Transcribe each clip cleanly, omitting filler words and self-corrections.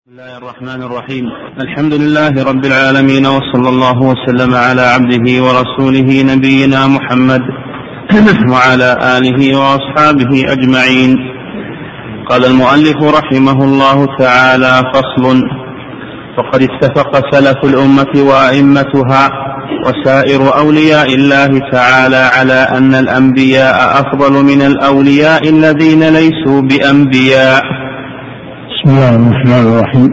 بسم الله الرحمن الرحيم. الحمد لله رب العالمين، وصلى الله وسلم على عبده ورسوله نبينا محمد وعلى آله وأصحابه أجمعين. قال المؤلف رحمه الله تعالى: فصل. وقد اتفق سلف الأمة وأئمتها وسائر أولياء الله تعالى على أن الأنبياء أفضل من الأولياء الذين ليسوا بأنبياء. بسم الله الرحمن الرحيم.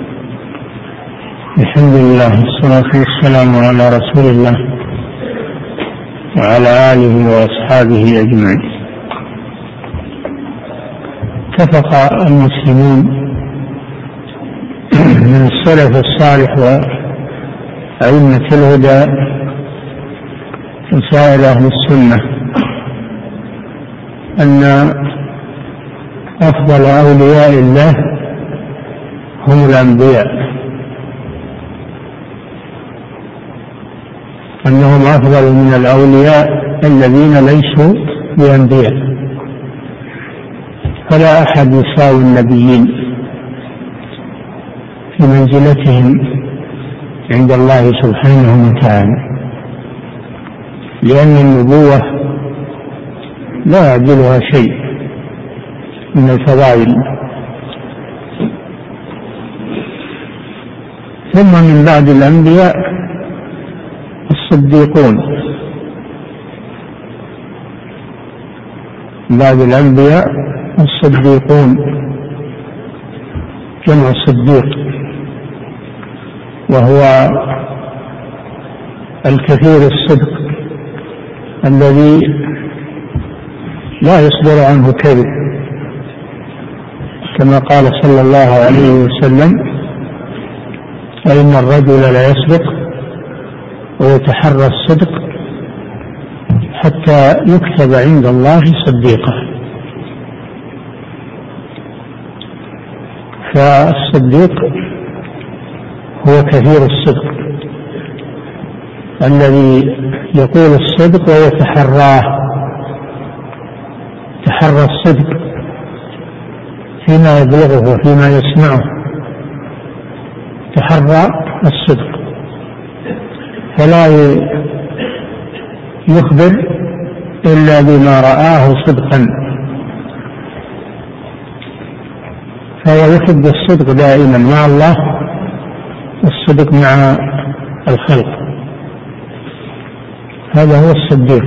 الحمد لله والصلاة والسلام على رسول الله وعلى آله وأصحابه أجمعين. اتفق المسلمون من السلف الصالح وأئمة الهدى وسائر أهل السنة أن أفضل أولياء الله هم الأنبياء، أنهم أفضل من الأولياء الذين ليسوا بأنبياء، فلا أحد يساوي النبيين في منزلتهم عند الله سبحانه وتعالى، لأن النبوة لا يعدلها شيء من الفضائل. ثم من بعد الأنبياء الصديقون، بعد الأنبياء الصديقون جمع صديق، وهو الكثير الصدق الذي لا يصدر عنه كذب، كما قال صلى الله عليه وسلم: فإن الرجل لا يصدق ويتحرى الصدق حتى يكتب عند الله صديقا. فالصديق هو كثير الصدق الذي يقول الصدق ويتحراه، تحرى الصدق فيما يبلغه وفيما يسمعه، تحرى الصدق، فلا يخبر إلا بما رآه صدقا، فهو يحب الصدق دائما مع الله والصدق مع الخلق، هذا هو الصديق.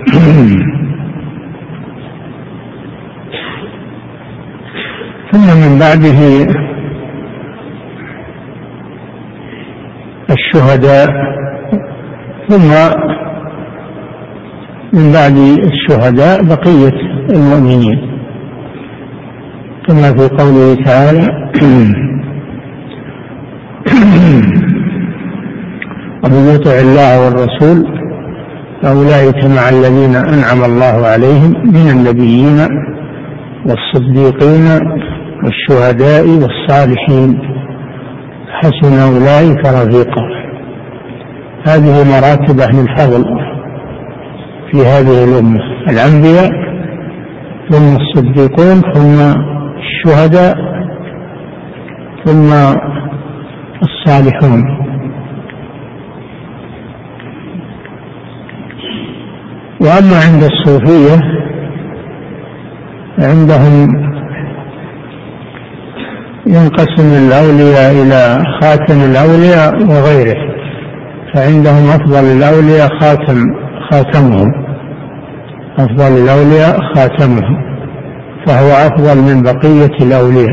ثم من بعده الشهداء، ثم من بعد الشهداء بقية المؤمنين، كما في قوله تعالى: ومن يطع الله والرسول فأولئك مع الذين أنعم الله عليهم من النبيين والصديقين والشهداء والصالحين حسن أولئك رفيقا. هذه مراتب أهل الفضل في هذه الأمة: الأنبياء، ثم الصديقون، ثم الشهداء، ثم الصالحون. وأما عند الصوفية عندهم ينقسم الأولياء إلى خاتم الأولياء وغيره، فعندهم أفضل الأولياء خاتمهم، أفضل الأولياء خاتمهم، فهو أفضل من بقية الأولياء.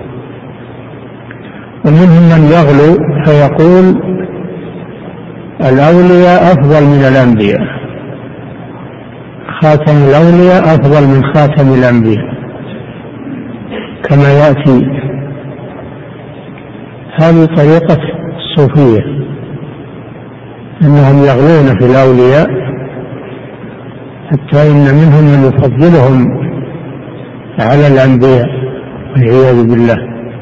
ومنهم من يغلو فيقول الأولياء أفضل من الأنبياء، خاتم الأولياء أفضل من خاتم الأنبياء، كما يأتي. هذه طريقة الصوفية، أنهم يغلون في الأولياء حتى إن منهم من يفضلهم على الأنبياء والعياذ بالله.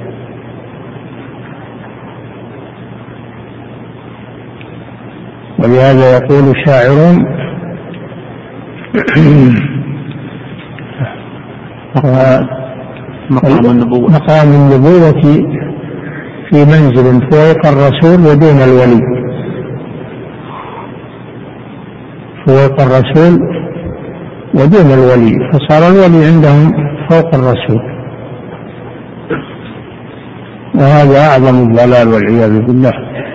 ولهذا يقول شاعر: مقام النبوة في منزل فوق الرسول ودون الولي، فوق الرسول ودون الولي، فصار الولي عندهم فوق الرسول، وهذا أعظم الضلال والعياذ بالله،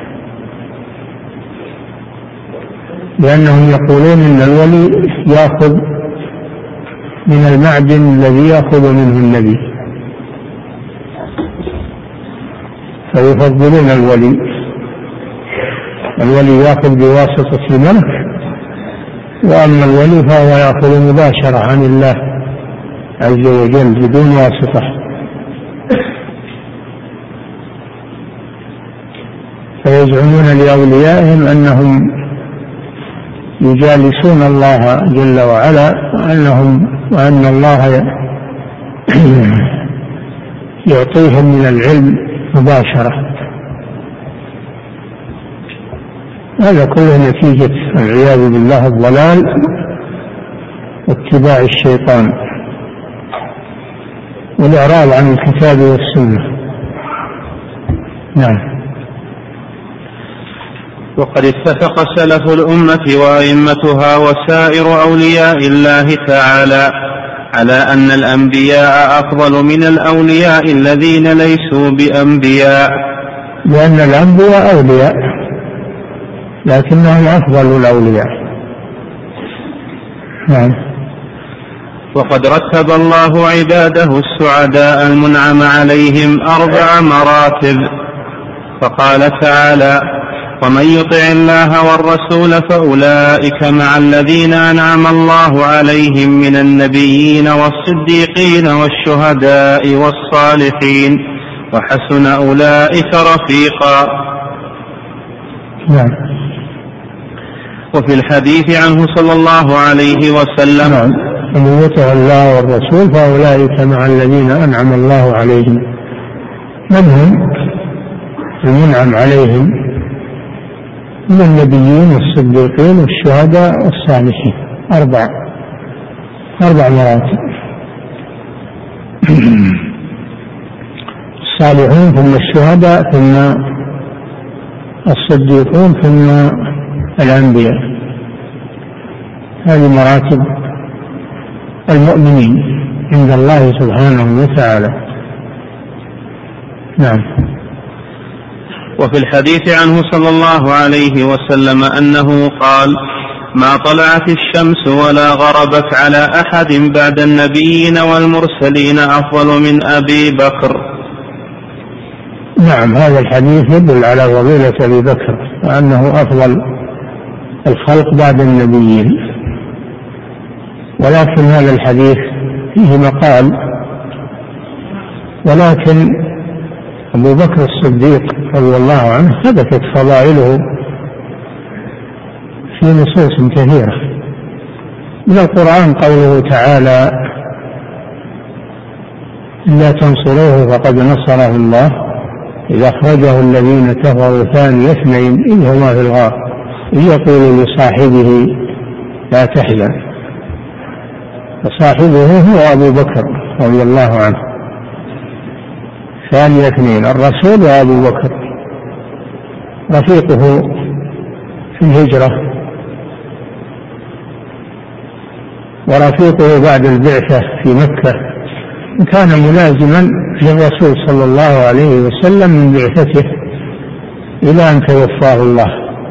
لأنهم يقولون إن الولي يأخذ من المعدن الذي يأخذ منه النبي، فيفضلون الولي يأخذ بواسطة الملك، وأما الولي فهو يأخذ مباشرة عن الله عز وجل بدون واسطة. فيزعمون لأوليائهم أنهم يجالسون الله جل وعلا، وأن الله يعطيهم من العلم مباشرة. هذا كله نتيجة العياذ بالله الضلال واتباع الشيطان والإعراض عن الكتاب والسنة. نعم. وقد اتفق سلف الأمة وأئمتها وسائر أولياء الله تعالى على أن الأنبياء أفضل من الأولياء الذين ليسوا بأنبياء، لأن الأنبياء أولياء لكنهم أفضل الأولياء. نعم. وقد رتب الله عباده السعداء المنعم عليهم 4 مراتب، فقال تعالى: ومن يطع الله والرسول فأولئك مع الذين أنعم الله عليهم من النبيين والصديقين والشهداء والصالحين وحسن أولئك رفيقا. نعم. وفي الحديث عنه صلى الله عليه وسلم: نعم. ومن يطع الله والرسول فأولئك مع الذين أنعم الله عليهم. من هم المنعم عليهم؟ من النبيين والصديقين والشهداء والصالحين. 4 مراتب. الصالحون ثم الشهداء ثم الصديقون ثم الأنبياء. هذه مراتب المؤمنين عند الله سبحانه وتعالى. نعم. وفي الحديث عنه صلى الله عليه وسلم أنه قال: ما طلعت الشمس ولا غربت على أحد بعد النبيين والمرسلين أفضل من أبي بكر. نعم. هذا الحديث يدل على فضيلة أبي بكر وأنه أفضل الخلق بعد النبيين، ولكن هذا الحديث فيه مقال، ولكن أبو بكر الصديق رضي الله عنه ثبتت فضائله في نصوص كثيرة من القرآن، قوله تعالى: إلا تنصروه فقد نصره الله إذ أخرجه الذين كفروا ثاني 2 إذ هما في الغار إذ يقول لصاحبه لا تحزن. وصاحبه هو أبو بكر رضي الله عنه، ثاني 2 الرسول وأبو بكر، رفيقه في الهجرة ورفيقه بعد البعثة في مكة، وكان ملازما للرسول صلى الله عليه وسلم من بعثته إلى أن توفاه الله.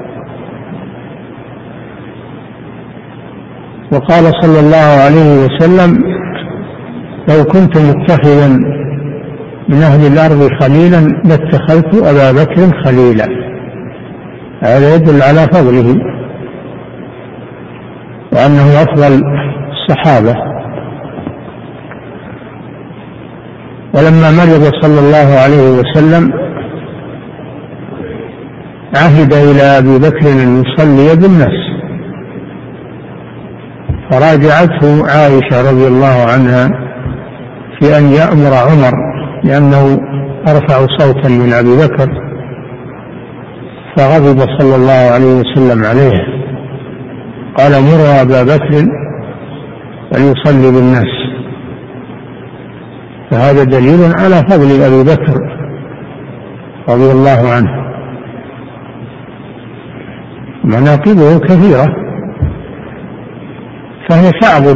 وقال صلى الله عليه وسلم: لو كنت متخذا من أهل الأرض خليلا لاتخذت أبا بكر خليلا. هذا يدل على فضله وأنه أفضل الصحابة. ولما مرض صلى الله عليه وسلم عهد إلى أبي بكر أن يصلي بالناس، فراجعته عائشة رضي الله عنها في أن يأمر عمر، لأنه أرفع صوتا من أبي بكر، فغضب صلى الله عليه وسلم عليه، قال: مروا أبا بكر أن يصلي بالناس. فهذا دليل على فضل أبي بكر رضي الله عنه. مناقبه كثيرة، فهي تعبد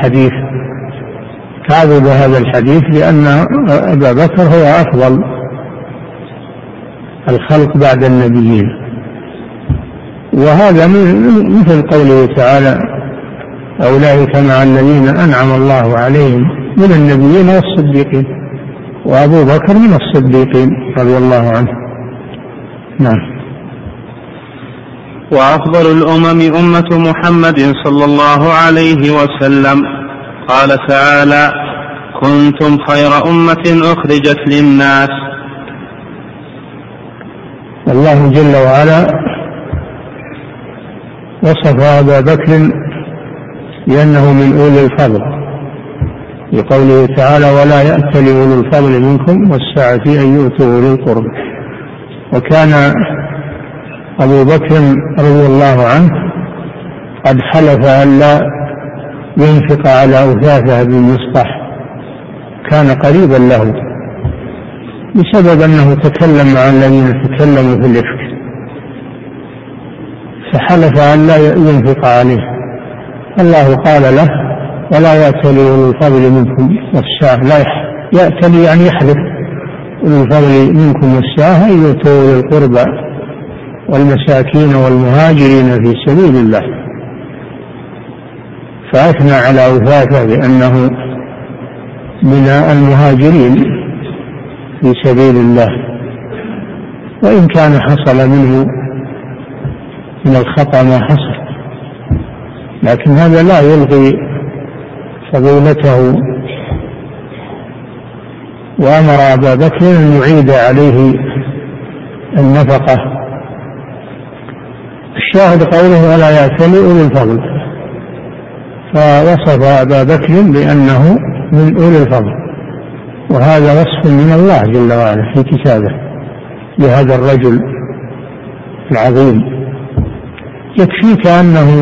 هذا الحديث لأن أبا بكر هو أفضل الخلق بعد النبيين. وهذا مثل قوله تعالى: أولئك مع الذين أنعم الله عليهم من النبيين والصديقين، وأبو بكر من الصديقين رضي الله عنه. نعم. وأفضل الأمم أمة محمد صلى الله عليه وسلم. قال تعالى: كنتم خير أمة أخرجت للناس. الله جل وعلا وصف أبا بكر لأنه من أولي الفضل بقوله تعالى: ولا يأتل أولي الفضل منكم والسعة أن يؤتوا أولي القربى. وكان أبو بكر رضي الله عنه قد حلف أن لا ينفق على أثاثة بن مصطح، كان قريبا له بسبب أنه تكلم عن الذين تكلموا في الإفك، فحلف أن لا ينفق عليه. الله قال له: ولا يأتل أولي الفضل منكم والسعة. لا يأتل يعني يحلف أولي الفضل منكم والسعة أن يؤتوا أولي القربى والمساكين والمهاجرين في سبيل الله. فأثنى على أثاثة بأنه من المهاجرين في سبيل الله، وإن كان حصل منه من الخطأ ما حصل، لكن هذا لا يلغي فضيلته. وأمر أبا بكر أن يعيد عليه النفقة. الشاهد قوله: ولا يأتل أولي الفضل، فوصف أبا بكر بأنه من أولي الفضل، وهذا وصف من الله جل وعلا في كتابه لهذا الرجل العظيم. يكفيك أنه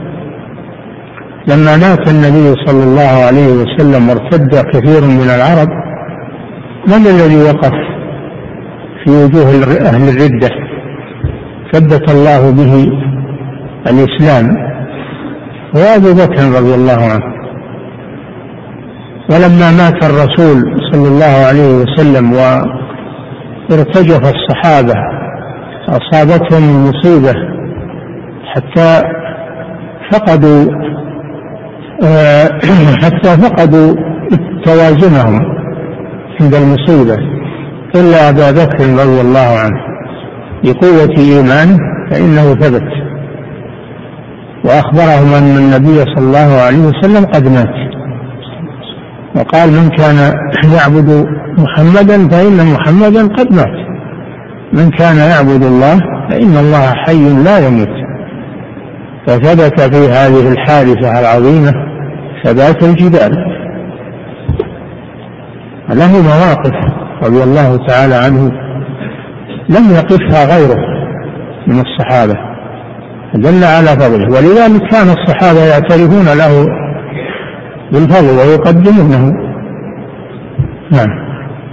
لما مات النبي صلى الله عليه وسلم وارتد كثير من العرب، من الذي وقف في وجوه أهل الردة ثبت الله به الإسلام؟ هو أبو بكر رضي الله عنه. ولما مات الرسول صلى الله عليه وسلم وارتجف الصحابة أصابتهم المصيبة حتى فقدوا توازنهم عند المصيبة، إلا أبا بكر رضي الله عنه بقوة إيمانه فإنه ثبت، وأخبرهم أن النبي صلى الله عليه وسلم قد مات، وقال: من كان يعبد محمدا فإن محمدا قد مات، من كان يعبد الله فإن الله حي لا يموت. فثبت في هذه الحادثة العظيمة ثبات الجبال. له مواقف رضي الله تعالى عنه لم يقفها غيره من الصحابة، دل على فضله، ولذلك كان الصحابة يعترفون له بالفضل ويقدمونه. نعم.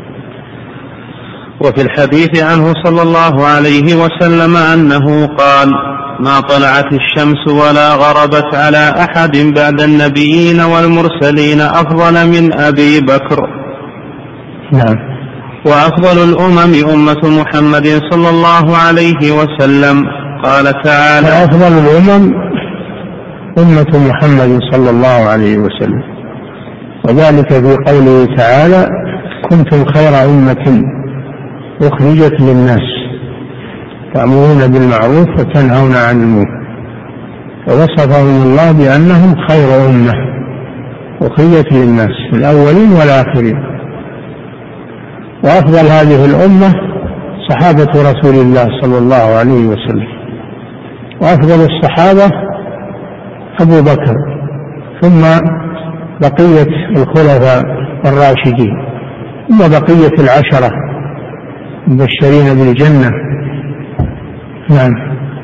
وفي الحديث عنه صلى الله عليه وسلم أنه قال: ما طلعت الشمس ولا غربت على أحد بعد النبيين والمرسلين أفضل من أبي بكر. نعم. وأفضل الأمم أمة محمد صلى الله عليه وسلم. قال تعالى: أفضل الأمم أمة محمد صلى الله عليه وسلم، وذلك في قوله تعالى: كنتم خير أمة أخرجت للناس تأمرون بالمعروف وتنهون عن المنكر. فوصفهم الله بأنهم خير أمة أخرجت للناس الأولين والآخرين. وأفضل هذه الأمة صحابة رسول الله صلى الله عليه وسلم، وأفضل الصحابة أبو بكر، ثم بقية الخلفاء الراشدين، ثم بقية العشرة المبشرين بالجنة. نعم.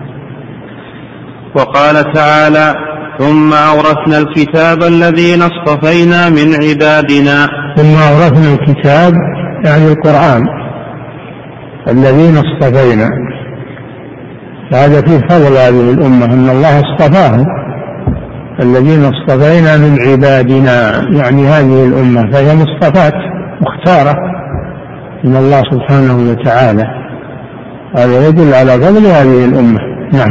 وقال تعالى: ثم أورثنا الكتاب الذين اصطفينا من عبادنا. ثم أورثنا الكتاب يعني القرآن، الذين اصطفينا. هذا فيه فضل هذه الأمة، أن الله اصطفاهم، الذين اصطفينا من عبادنا، يعني هذه الأمة فهي مصطفاة مختارة من الله سبحانه وتعالى. هذا يدل على فضل هذه الأمة. نعم.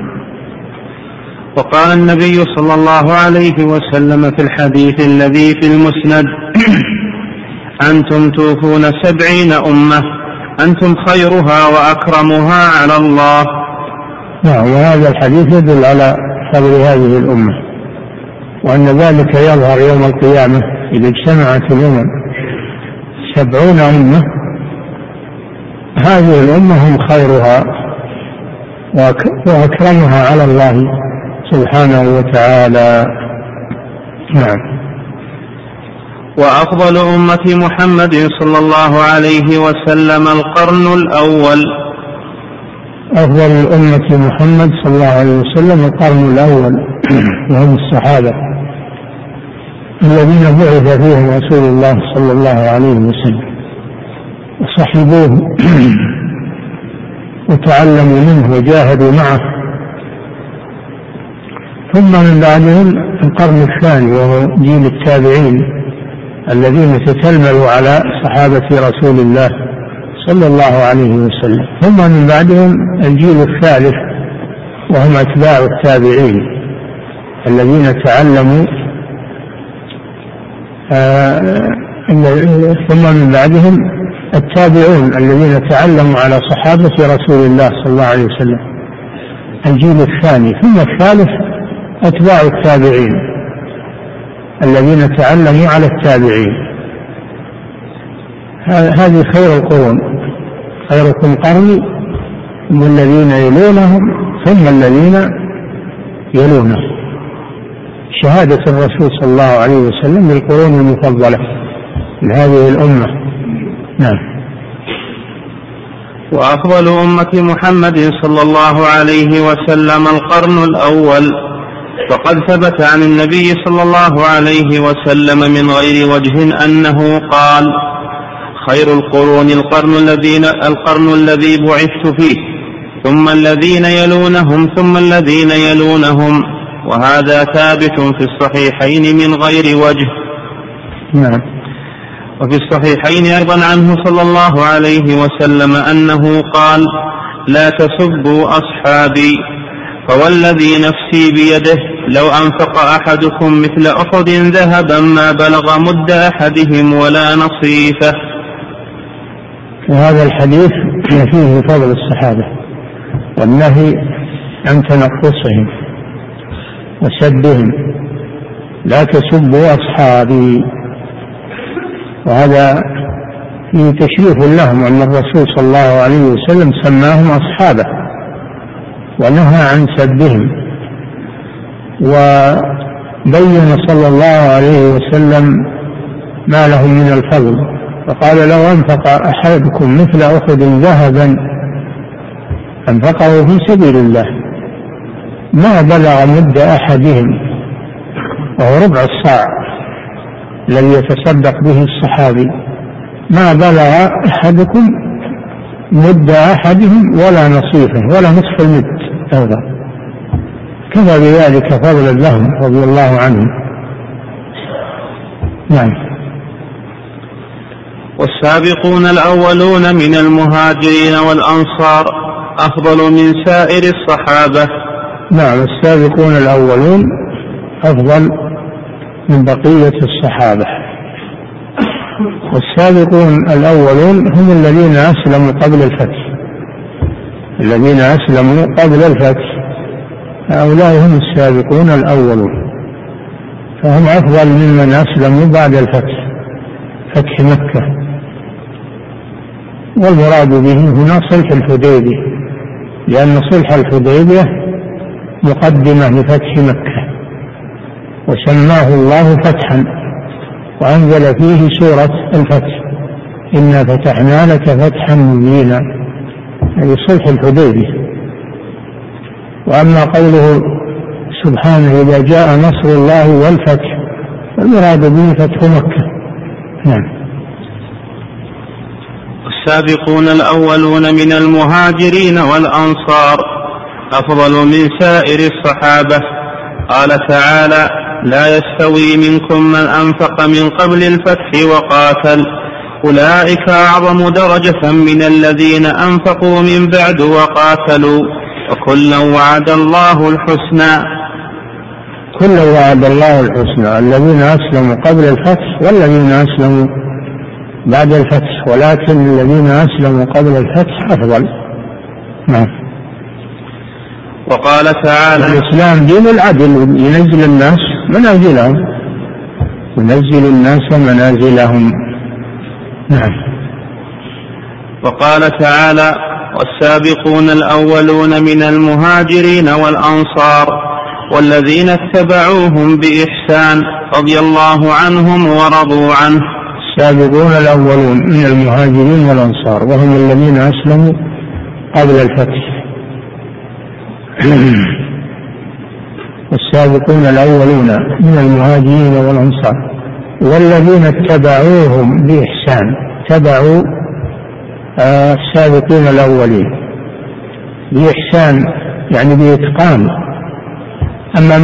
وقال النبي صلى الله عليه وسلم في الحديث الذي في المسند: أنتم توفون 70 أمة، أنتم خيرها وأكرمها على الله. نعم. وهذا الحديث يدل على فضل هذه الأمة، وأن ذلك يظهر يوم القيامة إذا اجتمعت الأمم 70 أمة، هذه الأمة هم خيرها وأكرمها على الله سبحانه وتعالى. نعم. وأفضل أمة محمد صلى الله عليه وسلم القرن الأول. أفضل الأمة محمد صلى الله عليه وسلم القرن الأول، وهم الصحابة الذين بعث فيهم رسول الله صلى الله عليه وسلم وصحبوه وتعلموا منه وجاهدوا معه. ثم من بعدهم القرن الثاني، وهو جيل التابعين الذين تتلمذوا على صحابة رسول الله صلى الله عليه وسلم. ثم من بعدهم الجيل الثالث، وهم أتباع التابعين الذين تعلموا ثم من بعدهم التابعون الذين تعلموا على صحابة رسول الله صلى الله عليه وسلم، الجيل الثاني. ثم الثالث أتباع التابعين الذين تعلموا على التابعين. هذه خير القرون، خيركم قرني ثم الذين يلونهم ثم الذين يلونهم، شهادة الرسول صلى الله عليه وسلم بالقرون المفضلة لهذه الأمة. نعم. وأفضل أمة محمد صلى الله عليه وسلم القرن الأول. وقد ثبت عن النبي صلى الله عليه وسلم من غير وجه أنه قال: خير القرون القرن الذي بعثت فيه، ثم الذين يلونهم ثم الذين يلونهم. وهذا ثابت في الصحيحين من غير وجه. نعم. وفي الصحيحين أيضا عنه صلى الله عليه وسلم أنه قال: لا تسبوا أصحابي، فوالذي نفسي بيده لو أنفق أحدكم مثل أحد ذهبا ما بلغ مد أحدهم ولا نصيفه. وهذا الحديث فيه فضل الصحابة والنهي عن تنقصهم وسبهم. لا تسبوا أصحابي، وهذا فيه تشريف لهم أن الرسول صلى الله عليه وسلم سماهم أصحابه ونهى عن سبهم. وبين صلى الله عليه وسلم ما لهم من الفضل، فقال: لو أنفق أحدكم مثل أحد ذهبا أنفقه في سبيل الله ما بلغ مد أحدهم، وهو ربع الصاع الذي يتصدق به الصحابي، ما بلغ أحدكم مد أحدهم ولا نصيفه ولا نصف المد أيضا. كفى بذلك فضلا لهم رضي الله عنهم. نعم. والسابقون الأولون من المهاجرين والأنصار أفضل من سائر الصحابة. نعم. السابقون الأولون أفضل من بقية الصحابة. والسابقون الأولون هم الذين أسلموا قبل الفتح، الذين أسلموا قبل الفتح، هؤلاء هم السابقون الأولون، فهم أفضل ممن أسلموا بعد الفتح، فتح مكة. والمراد به هنا صلح الحديبية، لأن صلح الحديبية مقدمة لفتح مكة، وسماه الله فتحا، وأنزل فيه سورة الفتح: إنا فتحنا لك فتحا مبينا، أي صلح الحديبية. وأما قوله سبحانه: إذا جاء نصر الله والفتح، فالمراد به فتح مكة. نعم. والسابقون الأولون من المهاجرين والأنصار أفضل من سائر الصحابة. قال تعالى: لا يستوي منكم من أنفق من قبل الفتح وقاتل أولئك أعظم درجة من الذين أنفقوا من بعد وقاتلوا وكلا وعد الله الحسنى. كلا وعد الله الحسنى، الذين أسلموا قبل الفتح والذين أسلموا بعد الفتح، ولكن الذين أسلموا قبل الفتح أفضل. نعم. وقال تعالى: الإسلام دين العدل، ينزل الناس منازلهم، ينزل الناس منازلهم. نعم. وقال تعالى: والسابقون الأولون من المهاجرين والأنصار والذين اتبعوهم بإحسان رضي الله عنهم ورضوا عنه. السابقون الأولون من المهاجرين والأنصار وهم الذين أسلموا قبل الفتح. والسابقون الأولون من المهاجرين والأنصار والذين اتبعوهم بإحسان، تبعوا السابقين الأولين بإحسان يعني بإتقان. أما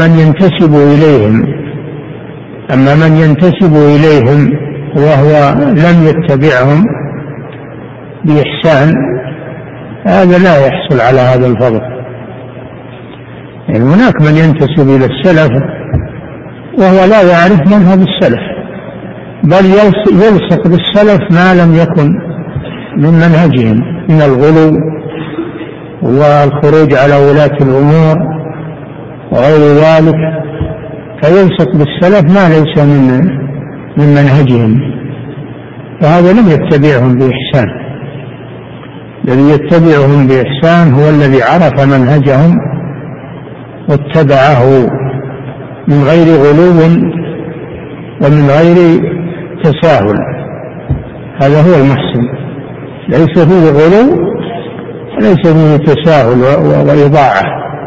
من ينتسب إليهم وهو لم يتبعهم بإحسان، هذا لا يحصل على هذا الفضل. يعني هناك من ينتسب إلى السلف وهو لا يعرف منهج السلف، بل يلصق بالسلف ما لم يكن من منهجهم من الغلو والخروج على ولاة الأمور وغير ذلك، فيلصق بالسلف ما ليس من منهجهم، فهذا لم يتبعهم بإحسان. الذي يتبعهم بإحسان هو الذي عرف منهجهم واتبعه من غير غلو ومن غير تساهل، هذا هو المحسن، ليس فيه غلو وليس فيه تساهل وإضاعة.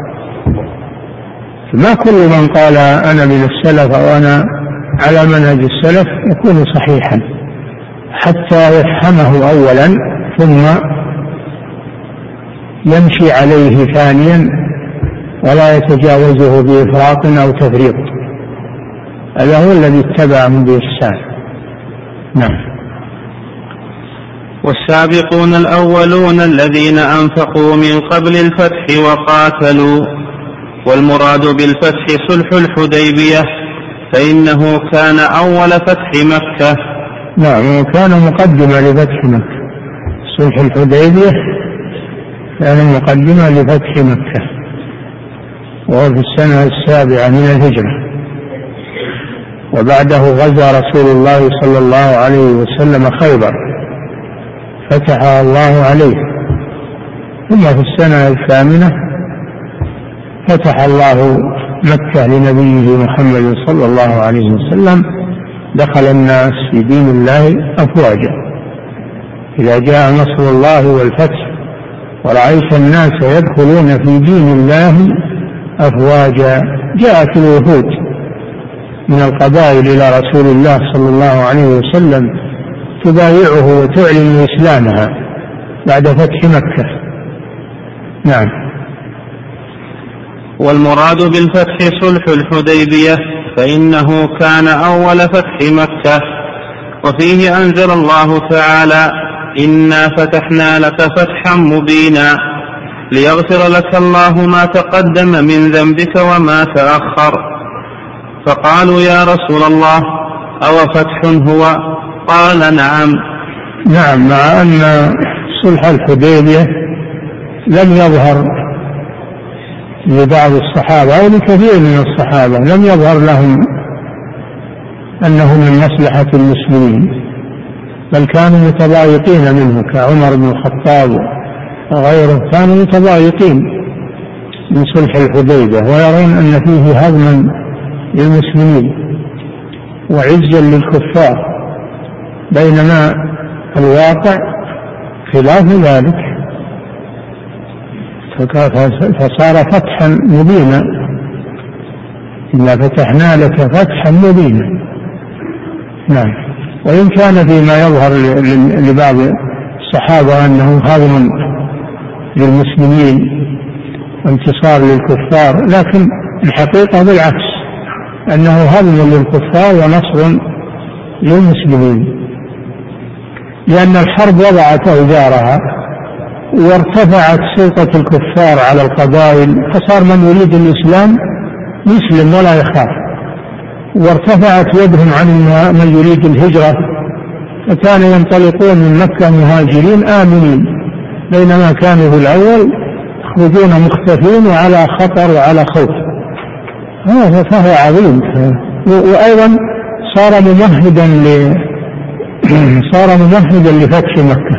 ما كل من قال أنا من السلف أو أنا على منهج السلف يكون صحيحا حتى يفهمه أولا ثم يمشي عليه ثانيا ولا يتجاوزه بإفراط أو تفريط. هذا هو الذي اتبعهم بإحسان. نعم. والسابقون الأولون الذين أنفقوا من قبل الفتح وقاتلوا. والمراد بالفتح صلح الحديبية، فإنه كان أول فتح مكة. نعم، وكان مقدمة لفتح مكة. صلح الحديبية كان مقدمة لفتح مكة، وهو في السنة 7 من الهجرة، وبعده غزا رسول الله صلى الله عليه وسلم خيبر فتحها الله عليه، ثم في السنة 8 فتح الله مكة لنبيه محمد صلى الله عليه وسلم. دخل الناس في دين الله أفواجا. إذا جاء نصر الله والفتح ورأيت الناس يدخلون في دين الله أفواجا. جاءت الوفود من القبائل إلى رسول الله صلى الله عليه وسلم تبايعه وتعلن إسلامها بعد فتح مكة. نعم. والمراد بالفتح صلح الحديبية، فإنه كان أول فتح مكة، وفيه أنزل الله تعالى: إنا فتحنا لك فتحا مبينا ليغفر لك الله ما تقدم من ذنبك وما تأخر. فقالوا: يا رسول الله، أو فتح هو؟ قال: نعم. نعم، مع أن صلح الحديبية لم يظهر لبعض الصحابة أو لكثير من الصحابة، لم يظهر لهم أنه من مصلحة المسلمين، بل كانوا متضايقين منه، كعمر بن الخطاب وغيره كانوا متضايقين من صلح الحديبية ويرون أن فيه هضما للمسلمين وعزا للكفار، بينما الواقع خلاف ذلك، فصار فتحا مبينا. إنا فتحنا لك فتحا مبينا. نعم. وإن كان فيما يظهر لبعض الصحابة أنه هضم للمسلمين وانتصار للكفار، لكن الحقيقة بالعكس، أنه هضم للكفار ونصر للمسلمين، لأن الحرب وضعت أوزارها وارتفعت سلطة الكفار على القبائل، فصار من يريد الإسلام يسلم ولا يخاف، وارتفعت يدهم عن من يريد الهجرة، فكانوا ينطلقون من مكة مهاجرين آمنين، بينما كانوا في الأول يخرجون مختفين وعلى خطر وعلى خوف. هذا فهو عظيم. وأيضا صار ممهدا لفتح مكة.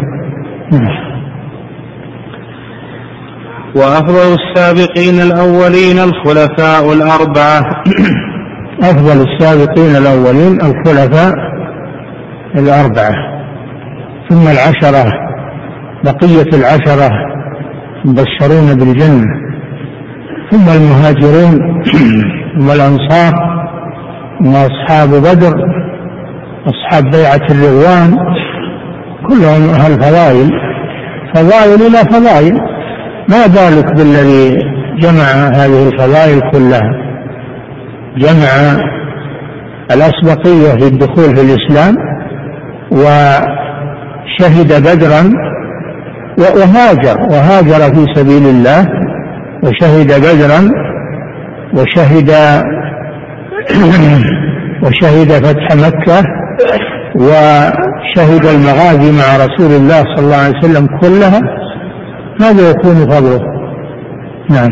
وأفضل السابقين الأولين الخلفاء الأربعة. أفضل السابقين الأولين الخلفاء الأربعة، ثم العشرة، بقية العشرة مبشرون بالجنة، ثم المهاجرون ثم الأنصار، ثم أصحاب بدر، أصحاب بيعة الرضوان، كلهم أهل فضائل، فضائل إلى فضائل، ما بالك بالذي جمع هذه الفضائل كلها، جمع الأسبقية في الدخول في الإسلام، وشهد بدرا، وهاجر في سبيل الله، وشهد بدرا، وشهد فتح مكة، وشهد المغازي مع رسول الله صلى الله عليه وسلم كلها. ماذا يكون فضله؟ نعم.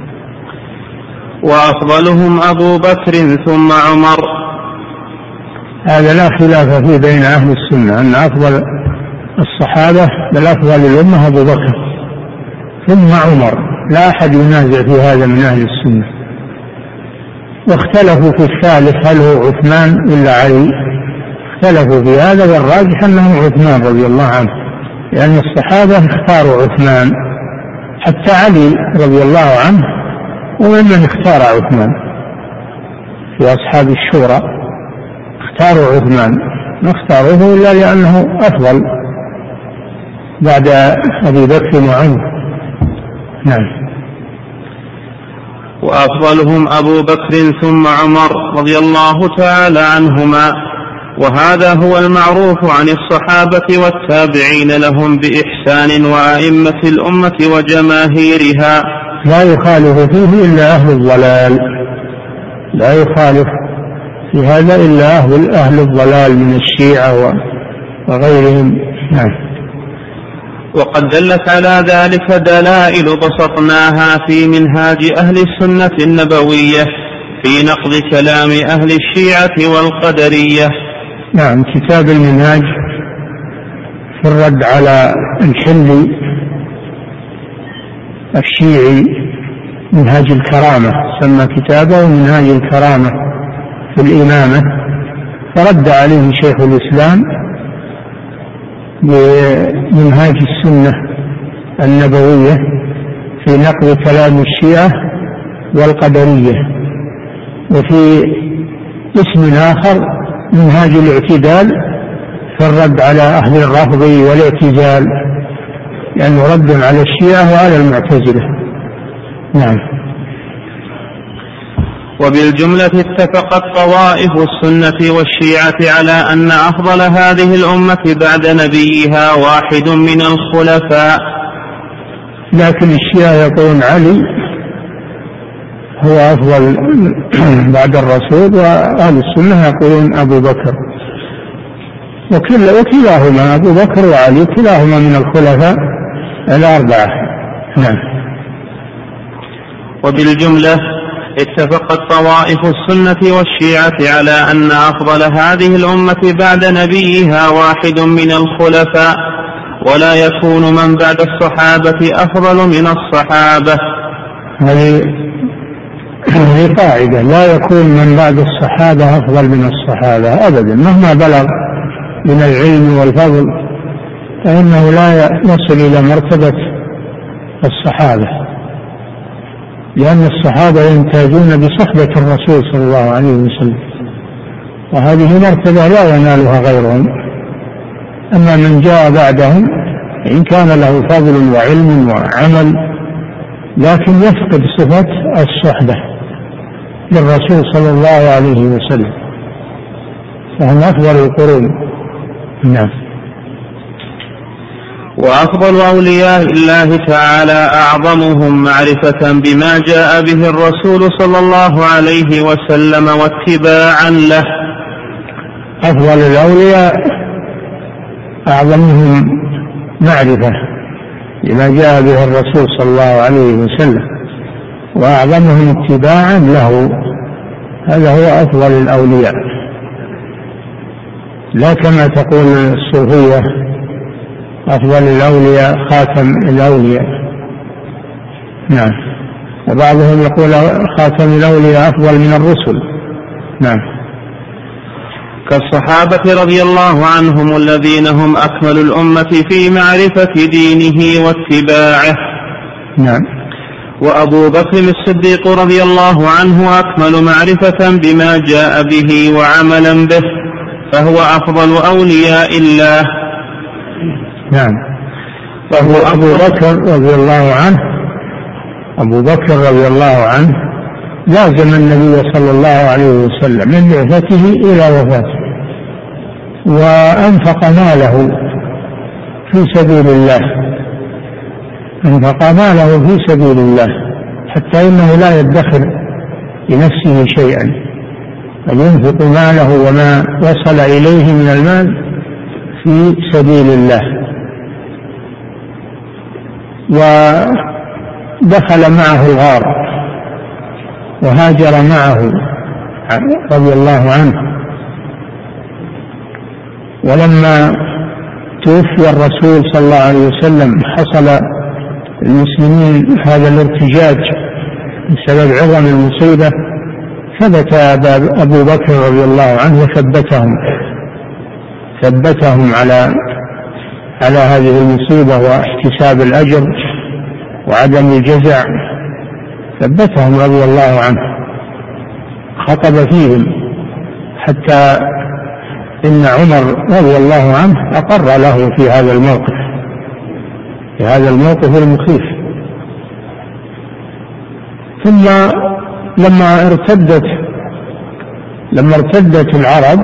وأفضلهم أبو بكر ثم عمر. هذا لا خلاف فيه بين أهل السنة، أن أفضل الصحابة بل أفضل الأمة أبو بكر ثم عمر، لا أحد ينازع في هذا من أهل السنة. واختلفوا في الثالث هل هو عثمان ولا علي، اختلفوا في هذا، والراجح أنه عثمان رضي الله عنه، لأن الصحابة اختاروا عثمان، حتى علي رضي الله عنه ومن اختار عثمان في أصحاب الشورى، اختاروا عثمان، ما اختاروه إلا لأنه أفضل بعد أبي بكر وعمر. نعم. وأفضلهم أبو بكر ثم عمر رضي الله تعالى عنهما، وهذا هو المعروف عن الصحابة والتابعين لهم بإحسان وأئمة الأمة وجماهيرها. لا يخالف فيه إلا أهل الضلال، لا يخالف في هذا إلا أهل الضلال من الشيعة وغيرهم. نعم. وقد دلت على ذلك دلائل بسطناها في منهاج أهل السنة النبوية في نقض كلام أهل الشيعة والقدرية. نعم. كتاب المنهاج في الرد على الحلي الشيعي، منهاج الكرامة، سمى كتابه منهاج الكرامة في الإمامة، فرد عليه شيخ الإسلام بمنهاج السنة النبوية في نقض كلام الشيعة والقدرية. وفي اسم آخر منهاج الاعتدال في الرد على أهل الرفض والاعتزال، لأنه رد على الشيعة وعلى المعتزلة. نعم. وبالجملة اتفقت طوائف السنة والشيعة على أن أفضل هذه الأمة بعد نبيها واحد من الخلفاء. لكن الشيعة يقولون علي هو أفضل بعد الرسول، وأهل السنة يقولون أبو بكر، وكلاهما أبو بكر وعلي كلاهما من الخلفاء الأربعة. نعم. وبالجملة اتفقت طوائف السنة والشيعة على أن أفضل هذه الأمة بعد نبيها واحد من الخلفاء، ولا يكون من بعد الصحابة أفضل من الصحابة. هذه قاعدة، لا يكون من بعد الصحابة أفضل من الصحابة أبدا، مهما بلغ من العلم والفضل فإنه لا يصل إلى مرتبة الصحابة، لأن الصحابة يمتازون بصحبة الرسول صلى الله عليه وسلم، وهذه مرتبة لا ينالها غيرهم. أما من جاء بعدهم إن كان له فضل وعلم وعمل، لكن يفقد صفة الصحبة للرسول صلى الله عليه وسلم، فهم أفضل القرون. نعم. وأفضل أولياء الله تعالى أعظمهم معرفة بما جاء به الرسول صلى الله عليه وسلم واتباعا له. أفضل الأولياء أعظمهم معرفة بما جاء به الرسول صلى الله عليه وسلم وأعظمهم اتباعا له، هذا هو أفضل الأولياء، لا كما تقول الصوفية أفضل الأولياء خاتم الأولياء. نعم. وبعضهم يقول خاتم الأولياء أفضل من الرسل. نعم. كالصحابة رضي الله عنهم الذين هم أكمل الأمة في معرفة دينه واتباعه. نعم. وأبو بكر الصديق رضي الله عنه أكمل معرفة بما جاء به وعملا به، فهو أفضل أولياء الله. نعم. فهو أبو بكر رضي الله عنه، أبو بكر رضي الله عنه لازم النبي صلى الله عليه وسلم من بعثته إلى وفاته، وأنفق ماله في سبيل الله، أنفق ماله في سبيل الله حتى إنه لا يدخر لنفسه شيئا، بل ينفق ماله وما وصل إليه من المال في سبيل الله. ودخل معه الغار وهاجر معه رضي الله عنه. ولما توفي الرسول صلى الله عليه وسلم حصل المسلمين هذا الارتجاج بسبب عظم المصيبة، ثبت أبو بكر رضي الله عنه وثبتهم على هذه المصيبة واحتساب الأجر وعدم الجزع، ثبتهم رضي الله عنه، خطب فيهم حتى إن عمر رضي الله عنه أقر له في هذا الموقف المخيف. ثم لما ارتدت العرب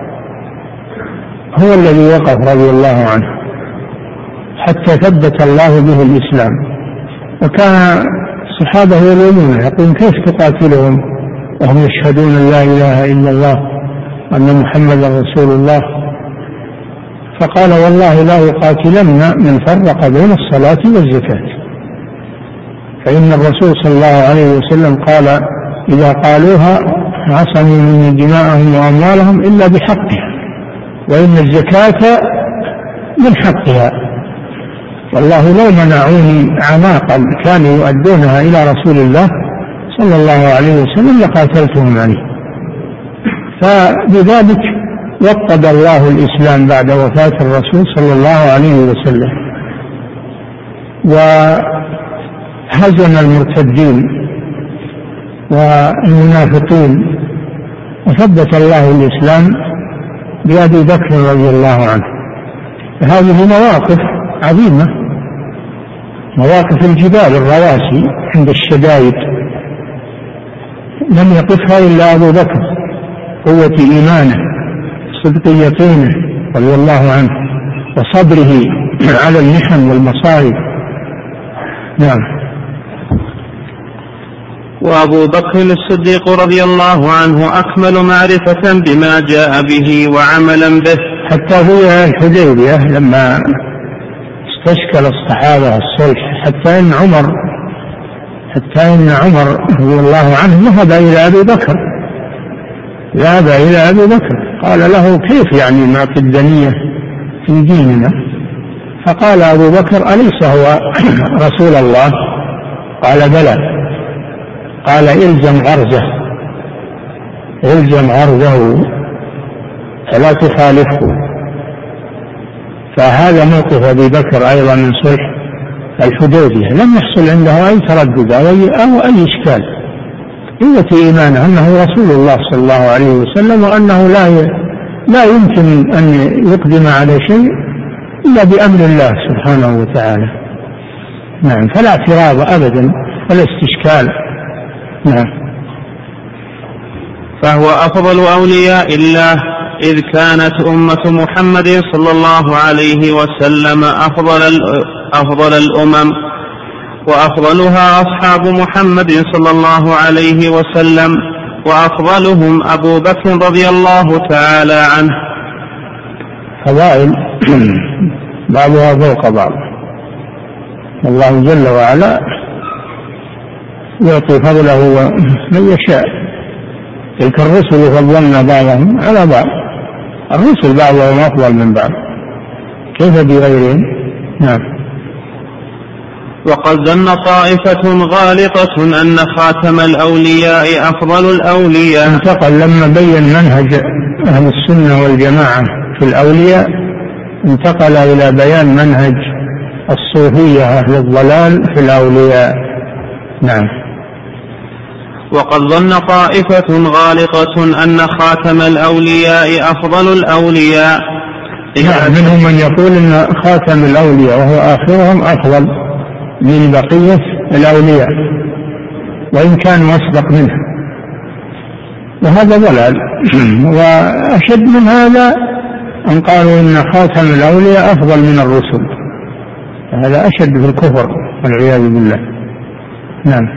هو الذي وقف رضي الله عنه حتى ثبت الله به الإسلام. وكان الصحابة يلومون يقولون كيف تقاتلهم وهم يشهدون أن لا إله إلا الله وأن محمدا رسول الله؟ فقال والله لا يقاتلن من فرق بين الصلاة والزكاة، فإن الرسول صلى الله عليه وسلم قال إذا قالوها عصموا من دماءهم وأموالهم إلا بحقها، وإن الزكاة من حقها، والله لو منعوني عناقا كانوا يؤدونها إلى رسول الله صلى الله عليه وسلم لقاتلتهم عليه. فبذلك وطد الله الإسلام بعد وفاة الرسول صلى الله عليه وسلم، وهزم المرتدين والمنافقين، وثبت الله الإسلام بأبي بكر رضي الله عنه. هذه مواقف عظيمة، مواقف الجبال الرواسي عند الشدائد لم يقفها إلا أبو بكر، قوة إيمانه، صدق يقينه رضي الله عنه، وصبره على المحن والمصائب. نعم. وأبو بكر الصديق رضي الله عنه أكمل معرفة بما جاء به وعملا به، حتى في الحديبية لما استشكل الصحابة الصلح، حتى إن عمر رضي الله عنه ذهب إلى أبي بكر قال له كيف يعني نعطي الدنية في ديننا؟ فقال أبو بكر أليس هو رسول الله؟ قال بلى. قال الزم غرزه فلا تخالفه. فهذا موقف أبي بكر أيضا من صلح الحديبية، لم يحصل عنده أي تردد أو أي إشكال، قوة إيمانه أنه رسول الله صلى الله عليه وسلم، وأنه لا يمكن أن يقدم على شيء إلا بأمر الله سبحانه وتعالى. نعم، فلا اعتراض أبدا ولا استشكال. نعم. فهو أفضل أولياء الله، إذ كانت أمة محمد صلى الله عليه وسلم أفضل الأمم، وأفضلها أصحاب محمد صلى الله عليه وسلم، وأفضلهم أبو بكر رضي الله تعالى عنه. فضائل بعضها فوق بعض، الله جل وعلا يعطي فضله من يشاء. تلك الرسل فضلنا بعضهم على بعض، الرسل بعضهم أفضل من بعض، كيف بغيرهم؟ نعم. وقد ظن طائفة غالطة أن خاتم الأولياء أفضل الأولياء. انتقل لما بين منهج أهل السنة والجماعة في الأولياء، انتقل إلى بيان منهج الصوفية أهل الضلال في الأولياء. نعم. وقد ظن طائفة غالطة أن خاتم الأولياء أفضل الأولياء. نعم، منهم من يقول أن خاتم الأولياء وهو آخرهم أفضل من بقية الأولياء وإن كانوا أسبق منه، وهذا ضلال. وأشد من هذا أن قالوا إن خاتم الأولياء أفضل من الرسل، هذا أشد في الكفر والعياذ بالله. نعم.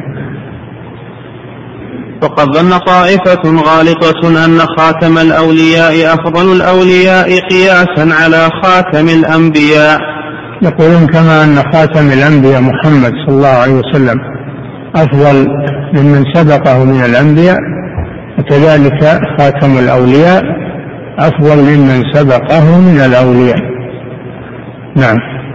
وقد ظن طائفة غالطة أن خاتم الأولياء أفضل الأولياء قياسا على خاتم الأنبياء. يقولون كما أن خاتم الأنبياء محمد صلى الله عليه وسلم أفضل ممن سبقه من الأنبياء، وكذلك خاتم الأولياء أفضل ممن سبقه من الأولياء. نعم.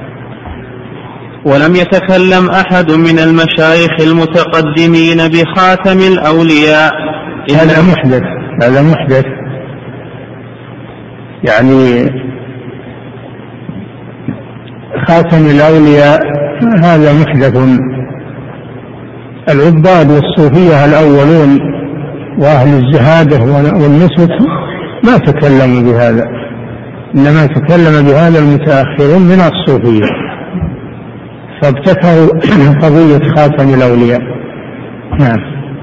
ولم يتكلم أحد من المشايخ المتقدمين بخاتم الأولياء. هذا محدث يعني خاتم الأولياء هذا محدث. العباد والصوفية الأولون وأهل الزهادة والنسك ما تكلموا بهذا، إنما تكلم بهذا المتأخرون من الصوفية، فابتكروا قضية خاتم الأولياء. نعم.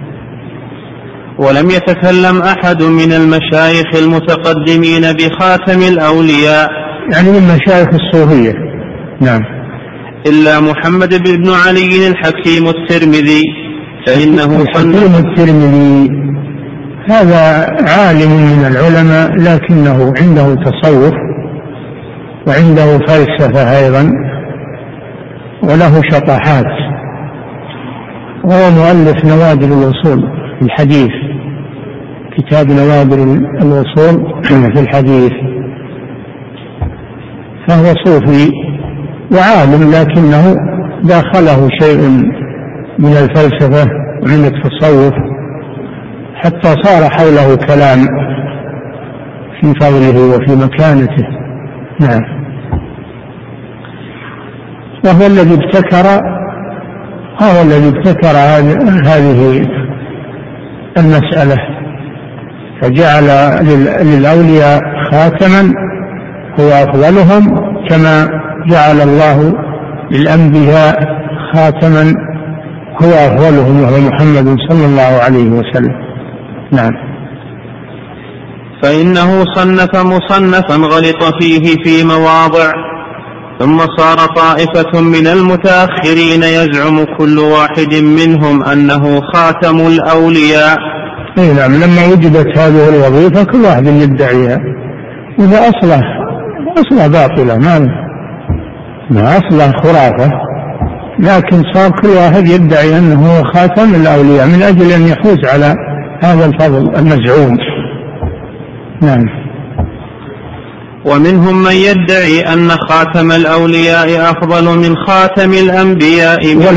ولم يتكلم أحد من المشايخ المتقدمين بخاتم الأولياء، يعني من مشايخ الصوفية. نعم. إلا محمد بن علي الحكيم الترمذي، فإنه الحكيم الترمذي هذا عالم من العلماء، لكنه عنده تصوف وعنده فلسفة أيضا، وله شطحات، وهو مؤلف نوادر الوصول في الحديث، كتاب نوادر الوصول في الحديث، فهو صوفي وعالم، لكنه داخله شيء من الفلسفة ومن التصوف، حتى صار حوله كلام في فضله وفي مكانته. نعم. وهو الذي ابتكر هذه المسألة، فجعل للأولياء خاتما هو أفضلهم، كما جعل الله للأنبياء خاتما هو أفضلهم وهو محمد صلى الله عليه وسلم. نعم. فإنه صنف مصنفا غلط فيه في مواضع، ثم صار طائفة من المتأخرين يزعم كل واحد منهم أنه خاتم الأولياء. نعم، لما وجدت هذه الوظيفة كل واحد يدعيها، وإذا أصلها باطلة، ما أصلها خرافة، لكن صار كل واحد يدعي أنه هو خاتم الأولياء من أجل أن يفوز على هذا الفضل المزعوم. نعم. ومنهم من يدعي أن خاتم الأولياء أفضل من خاتم الأنبياء.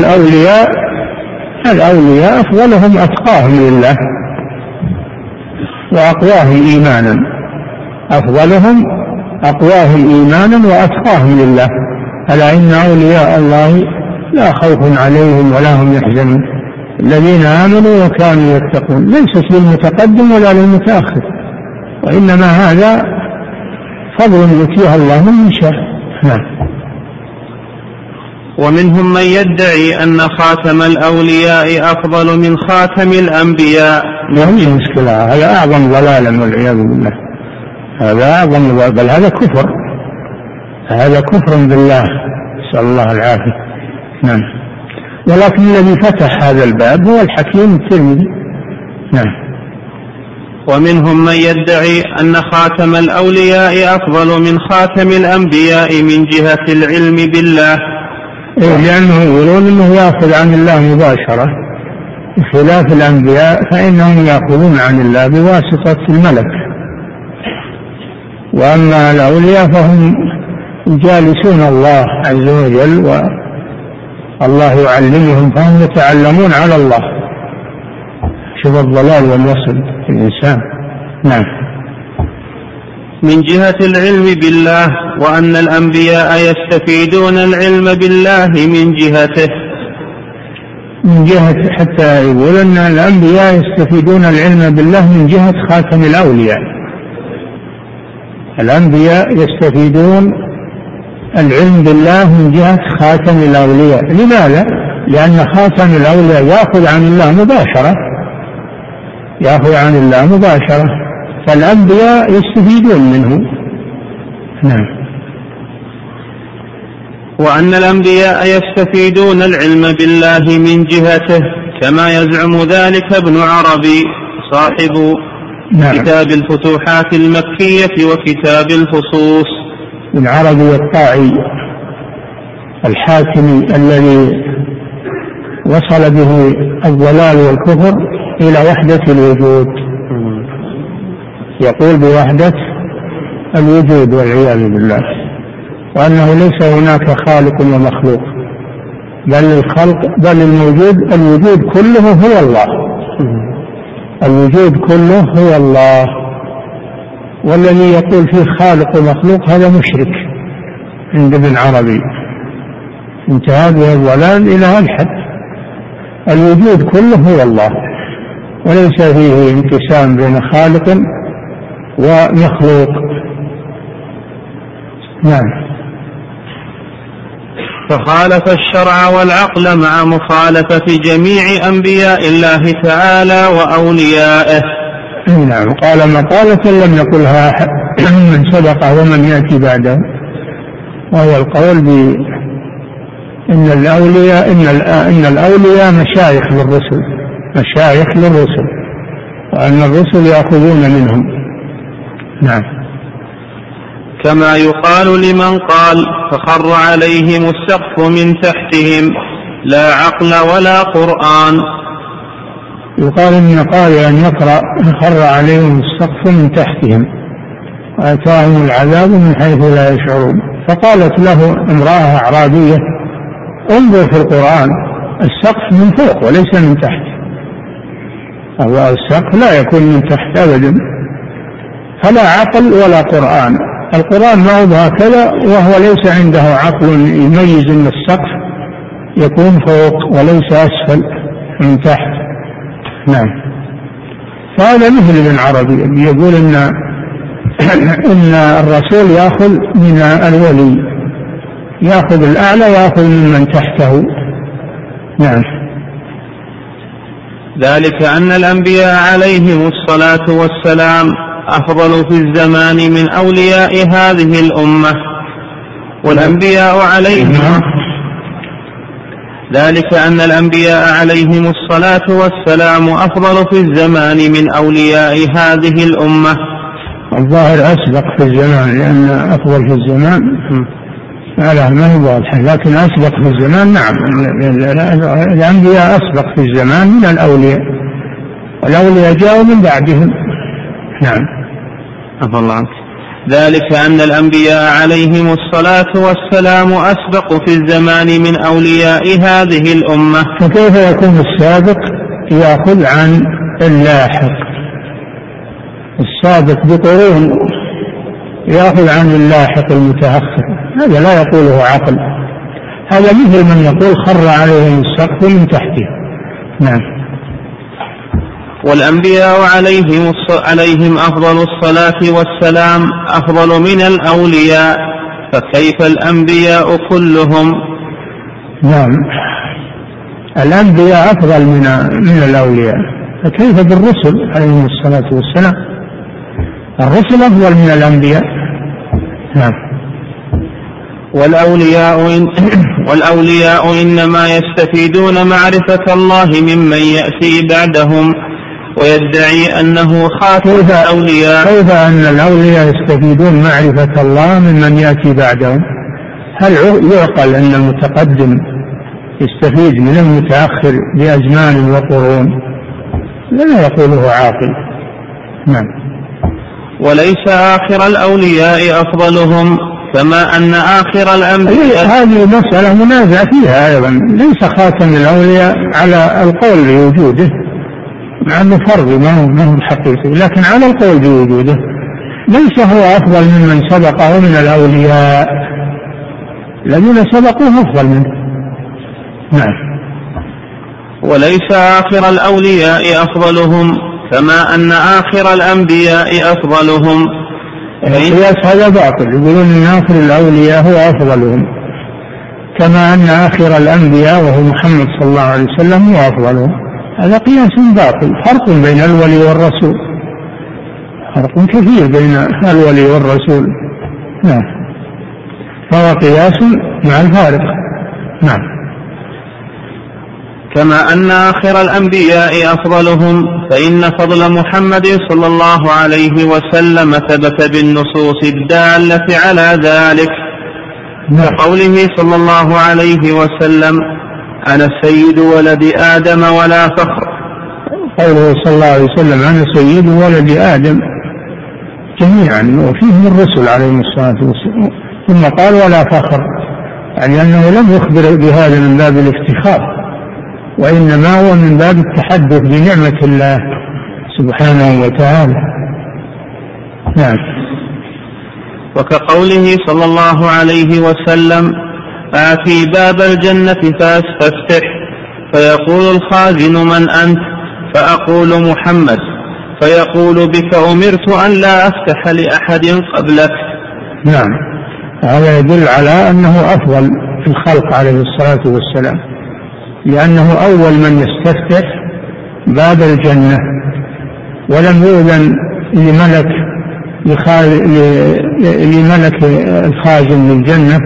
والأولياء أفضلهم أتقاهم لله وأقواهم إيمانا، أفضلهم أقواهم إيمانا وأتقاهم لله. ألا إن أولياء الله لا خوف عليهم ولا هم يحزنون، الذين آمنوا وكانوا يتقون. ليست للمتقدم ولا للمتأخر، وإنما هذا فضل يؤتيه الله من شاء. نعم. ومنهم من يدعي أن خاتم الأولياء أفضل من خاتم الأنبياء. هذه مشكلة، هذا أعظم ضلالا والعياذ بالله، هذا أعظم ضلال، بل هذا كفر، هذا كفر بالله، نسأل الله العافية. نعم. ولكن الذي فتح هذا الباب هو الحكيم الترمذي. نعم. ومنهم من يدعي أن خاتم الأولياء أفضل من خاتم الأنبياء من جهة العلم بالله، لأنه يقولون أنه يأخذ عن الله مباشرة، بخلاف الأنبياء فإنهم يأخذون عن الله بواسطة الملك، وأما الأولياء فهم جالسون الله عز وجل والله يعلمهم فهم يتعلمون على الله. شوف الضلال والوصل في الإنسان. نعم. من جهة العلم بالله، وأن الأنبياء يستفيدون العلم بالله من جهته، من جهة، حتى يقول أن الأنبياء يستفيدون العلم بالله من جهة خاتم الأولياء. الأنبياء يستفيدون العلم بالله من جهة خاتم الأولياء. لماذا؟ لأن خاتم الأولياء يأخذ عن الله مباشرة، يأخذ عن الله مباشرة، فالأنبياء يستفيدون منه. نعم. وأن الأنبياء يستفيدون العلم بالله من جهته، كما يزعم ذلك ابن عربي صاحب كتاب الفتوحات المكية وكتاب الفصوص. ابن عربي الطائي الحاكمي الذي وصل به الضلال والكفر إلى وحدة الوجود، يقول بوحدة الوجود والعياذ بالله، وأنه ليس هناك خالق ومخلوق، بل الوجود كله هو الله، الوجود كله هو الله، والذي يقول فيه خالق ومخلوق هذا مشرك عند ابن عربي. انتهى به الضلال إلى هذا الحد. الوجود كله هو الله، وليس فيه انقسام بين خالق ومخلوق. نعم. فخالف الشرع والعقل مع مخالفة جميع أنبياء الله تعالى وأوليائه. نعم. قال مقالة لم يقلها من سبق ومن يأتي بعده، وهو القول إن الأولياء مشايخ للرسل، مشايخ للرسل، وأن الرسل يأخذون منهم. نعم. كما يقال لمن قال فخر عليهم السقف من تحتهم لا عقل ولا قرآن. يقال إن قال أن يقرأ خر عليهم السقف من تحتهم وأتاهم العذاب من حيث لا يشعرون. فقالت له امرأة أعرابية انظر في القرآن السقف من فوق وليس من تحت، السقف لا يكون من تحت أبدا، فلا عقل ولا قرآن. القرآن ما هو هكذا، وهو ليس عنده عقل يميز أن السقف يكون فوق وليس أسفل من تحت. نعم. فهذا مثل ابن عربي يقول إن الرسول يأخذ من الولي، يأخذ الأعلى يأخذ ممن تحته. نعم. ذلك أن الأنبياء عليهم الصلاة والسلام أفضل في الزمان من أولياء هذه الأمة، والأنبياء عليهم ذلك أن الأنبياء عليهم الصلاة والسلام أفضل في الزمان من أولياء هذه الأمة. الظاهر أسبق في الزمان، لأن أفضل في الزمان ما هو واضح، لكن أسبق في الزمان. نعم. الأنبياء أسبق في الزمان من الأولياء، والأولياء جاءوا من بعدهم. نعم. عفى الله عنك. ذلك أن الأنبياء عليهم الصلاة والسلام أسبق في الزمان من أولياء هذه الأمة. فكيف يكون السابق يأخذ عن اللاحق؟ السابق بقرون يأخذ عن اللاحق المتأخر، هذا لا يقوله عقل، هذا مثل من يقول خر عليهم السقف من تحته. نعم. والأنبياء عليهم أفضل الصلاة والسلام أفضل من الأولياء، فكيف الأنبياء كلهم؟ نعم، الأنبياء أفضل من الأولياء، فكيف بالرسل عليهم الصلاة والسلام؟ الرسل أفضل من الأنبياء. نعم. والأولياء إنما يستفيدون معرفة الله ممن يأتي بعدهم ويدعي أنه خاتم الأولياء. كيف أن الأولياء يستفيدون معرفة الله ممن يأتي بعدهم؟ هل يعقل أن المتقدم يستفيد من المتأخر بأزمان وقرون؟ لا يقوله عاقل. نعم. وليس آخر الأولياء أفضلهم كما أن آخر الأنبياء. هذه مسألة منازع فيها أيضا. ليس خاتم الأولياء على القول بوجوده، مع أنه فرض ما هو حقيقي، لكن على القول بوجوده ليس هو أفضل ممن سبقه من الأولياء. الذين سبقوه أفضل منه. نعم. وليس آخر الأولياء أفضلهم كما أن آخر الأنبياء أفضلهم. القياس هذا باطل، يقولون أن آخر الأولياء هو أفضلهم كما أن آخر الأنبياء وهو محمد صلى الله عليه وسلم هو أفضلهم. هذا قياس باطل. فرق بين الولي والرسول، فرق كثير بين الولي والرسول. نعم. فهو قياس مع الفارق. نعم. كما أن آخر الأنبياء أفضلهم، فإن فضل محمد صلى الله عليه وسلم ثبت بالنصوص الدالة على ذلك. قوله صلى الله عليه وسلم: أنا سيد ولد آدم ولا فخر. قوله صلى الله عليه وسلم: أنا سيد ولد آدم جميعا، وفيهم الرسل عليهم الصلاة والسلام. ثم قال: ولا فخر، يعني أنه لم يخبر بهذا من باب الافتخار، وإنما هو من باب التحدث بنعمة الله سبحانه وتعالى. نعم. وكقوله صلى الله عليه وسلم: آتي باب الجنة فاستفتح، فيقول الخازن: من أنت؟ فأقول: محمد، فيقول: بك أمرت أن لا أفتح لأحد قبلك. نعم. هذا يدل على أنه أفضل في الخلق عليه الصلاة والسلام، لأنه أول من يستفتح باب الجنة، ولم يؤذن لملك الخازن للجنة،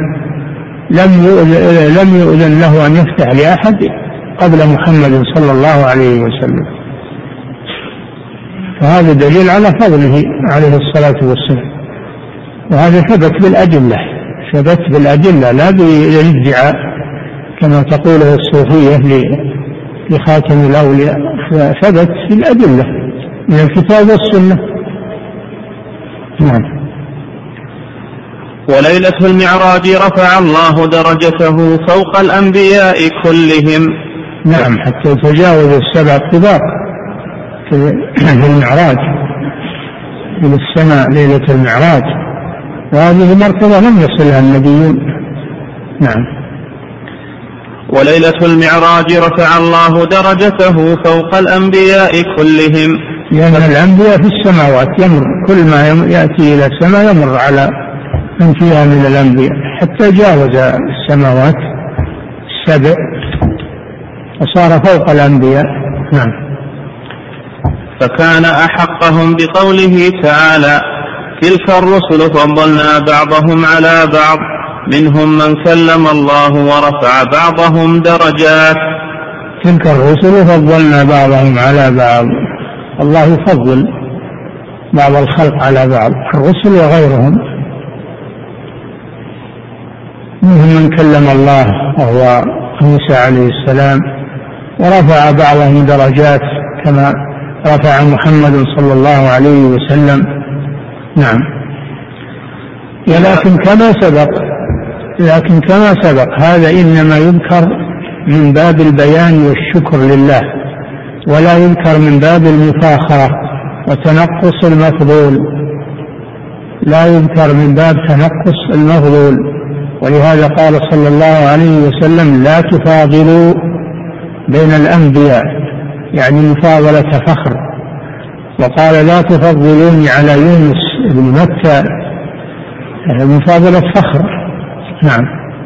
لم يؤذن له أن يفتح لأحد قبل محمد صلى الله عليه وسلم. فهذا دليل على فضله عليه الصلاة والسلام، وهذا ثبت بالأدلة لا بالادعاء كما تقوله الصوفية لخاتم الأولياء، فثبت في الأدلة من الكتاب والسنة. نعم. وليلة المعراج رفع الله درجته فوق الأنبياء كلهم. نعم، حتى تجاوز 7 طباق في المعراج إلى السماء ليلة المعراج، وهذه مرتبة لم يصلها النبيون. نعم. وليلة المعراج رفع الله درجته فوق الأنبياء كلهم، لأن الأنبياء في السماوات يمر، كل ما يأتي إلى السماء يمر على من فيها من الأنبياء حتى جاوز السماوات 7 وصار فوق الأنبياء. نعم. فكان أحقهم بقوله تعالى: تلك الرسل فضلنا بعضهم على بعض، منهم من كلم الله ورفع بعضهم درجات. تلك الرسل فضلنا بعضهم على بعض، الله يفضل بعض الخلق على بعض، الرسل وغيرهم. منهم من كلم الله وهو موسى عليه السلام، ورفع بعضهم درجات كما رفع محمد صلى الله عليه وسلم. نعم. لكن كما سبق هذا إنما يذكر من باب البيان والشكر لله، ولا يذكر من باب المفاخرة وتنقص المفضول، لا يذكر من باب تنقص المفضول. ولهذا قال صلى الله عليه وسلم: لا تفاضلوا بين الأنبياء، يعني مفاضلة فخر. وقال: لا تفضلوني على يونس بن متى، مفاضلة فخر. نعم.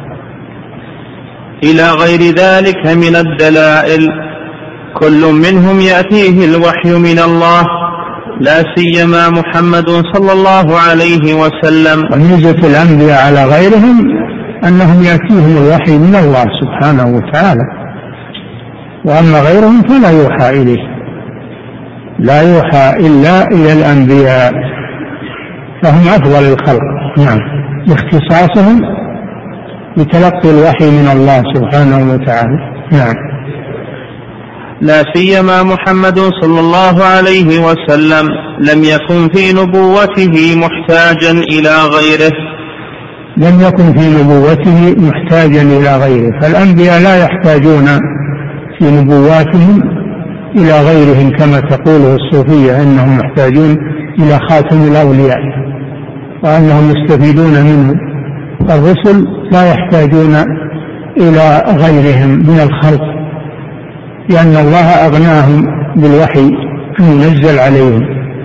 إلى غير ذلك من الدلائل كل منهم يأتيه الوحي من الله، لا سيما محمد صلى الله عليه وسلم. وميزة الأنبياء على غيرهم أنهم يأتيهم الوحي من الله سبحانه وتعالى، وأما غيرهم فلا يوحى إليه، لا يوحى إلا إلى الأنبياء، فهم أفضل الخلق. نعم، باختصاصهم بتلقي الوحي من الله سبحانه وتعالى. نعم. لا سيما محمد صلى الله عليه وسلم لم يكن في نبوته محتاجا إلى غيره، لم يكن في نبوته محتاجا إلى غيره، فالأنبياء لا يحتاجون في نبواتهم إلى غيرهم كما تقوله الصوفية أنهم محتاجون إلى خاتم الأولياء وأنهم يستفيدون منه. الرسل لا يحتاجون إلى غيرهم من الخلق، لأن الله أغناهم بالوحي المنزل عليهم.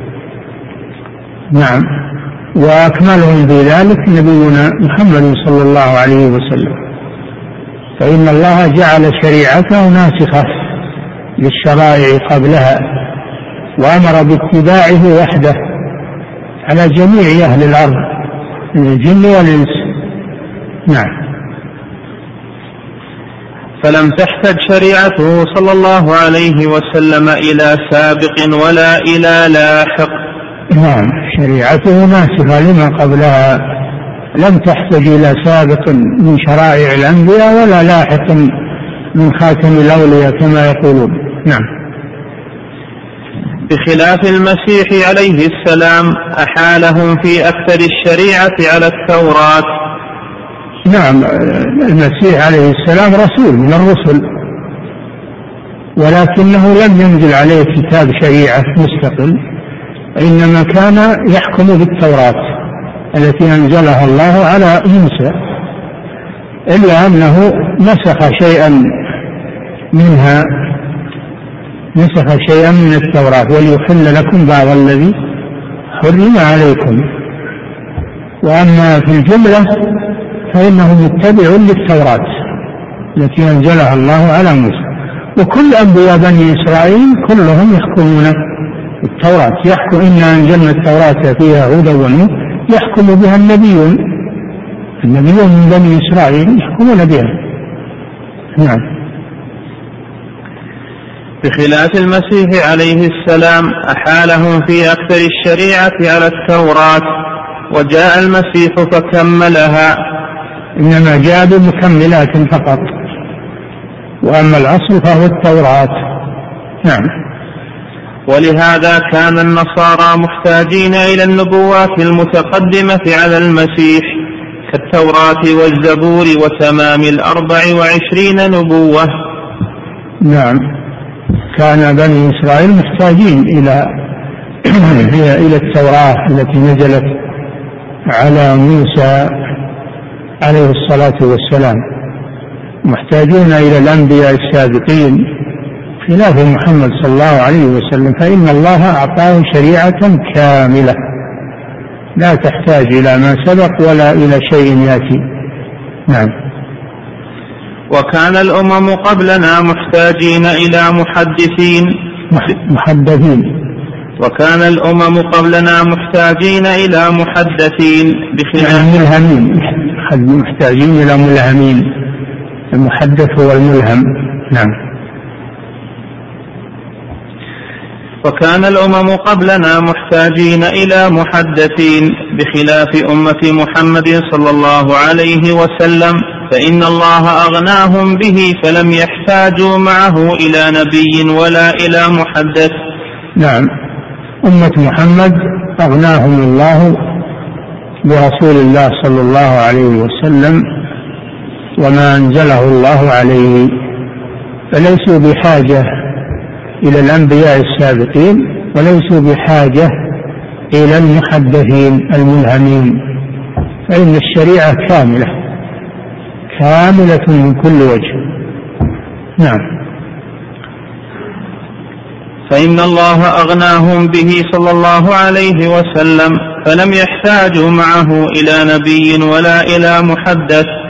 نعم. وأكملهم في ذلك نبينا محمد صلى الله عليه وسلم، فإن الله جعل شريعته ناسخة للشرائع قبلها، وأمر باتباعه وحده على جميع أهل الأرض من الجن والإنس. نعم. فلم تحتج شريعته صلى الله عليه وسلم إلى سابق ولا إلى لاحق. نعم، شريعته ناسخة لما قبلها، لم تحتج إلى سابق من شرائع الأنبياء ولا لاحق من خاتم الأولياء كما يقولون. نعم. بخلاف المسيح عليه السلام أحالهم في أكثر الشريعة على التوراة. نعم، المسيح عليه السلام رسول من الرسل، ولكنه لم ينزل عليه كتاب شريعة مستقل، إنما كان يحكم بالتوراة التي أنزلها الله على موسى، إلا أنه نسخ شيئا منها، نسخ شيئا من التوراة وليحل لكم بعض الذي حرم عليكم. وأما في الجملة فإنه متبع للتوراة التي أنزلها الله على موسى. وكل أنبياء بني إسرائيل كلهم يحكمون التوراة، يحكم إنا أنزلنا التوراة فيها هدى ونور يحكم بها النبيون من بني إسرائيل يحكمون بها. نعم. بخلاف المسيح عليه السلام أحالهم في أكثر الشريعة على التوراة، وجاء المسيح فكملها، إنما جاء بمكملات فقط، وأما الأصل فهو التوراة. نعم. ولهذا كان النصارى محتاجين إلى النبوات المتقدمة على المسيح كالتوراة والزبور وتمام 24 نبوة. نعم، كان بني إسرائيل محتاجين إلى التوراة التي نزلت على موسى عليه الصلاة والسلام، محتاجون إلى الأنبياء السابقين خلاف محمد صلى الله عليه وسلم، فإن الله أعطاه شريعة كاملة لا تحتاج إلى ما سبق ولا إلى شيء يأتي. نعم. وكان الأمم قبلنا محتاجين إلى محدثين. وكان الأمم قبلنا محتاجين إلى محدثين بخلاف ملهمين، محتاجين إلى ملهمين، المحدث هو الملهم. نعم. وكان الأمم قبلنا محتاجين إلى محدثين بخلاف أمة محمد صلى الله عليه وسلم، فإن الله أغناهم به فلم يحتاجوا معه إلى نبي ولا إلى محدث. نعم، أمة محمد أغناهم الله برسول الله صلى الله عليه وسلم وما أنزله الله عليه، فليسوا بحاجة إلى الأنبياء السابقين وليسوا بحاجة إلى المحدثين الملهمين، فإن الشريعة كاملة من كل وجه. نعم. فإن الله أغناهم به صلى الله عليه وسلم فلم يحتاجوا معه إلى نبي ولا إلى محدث،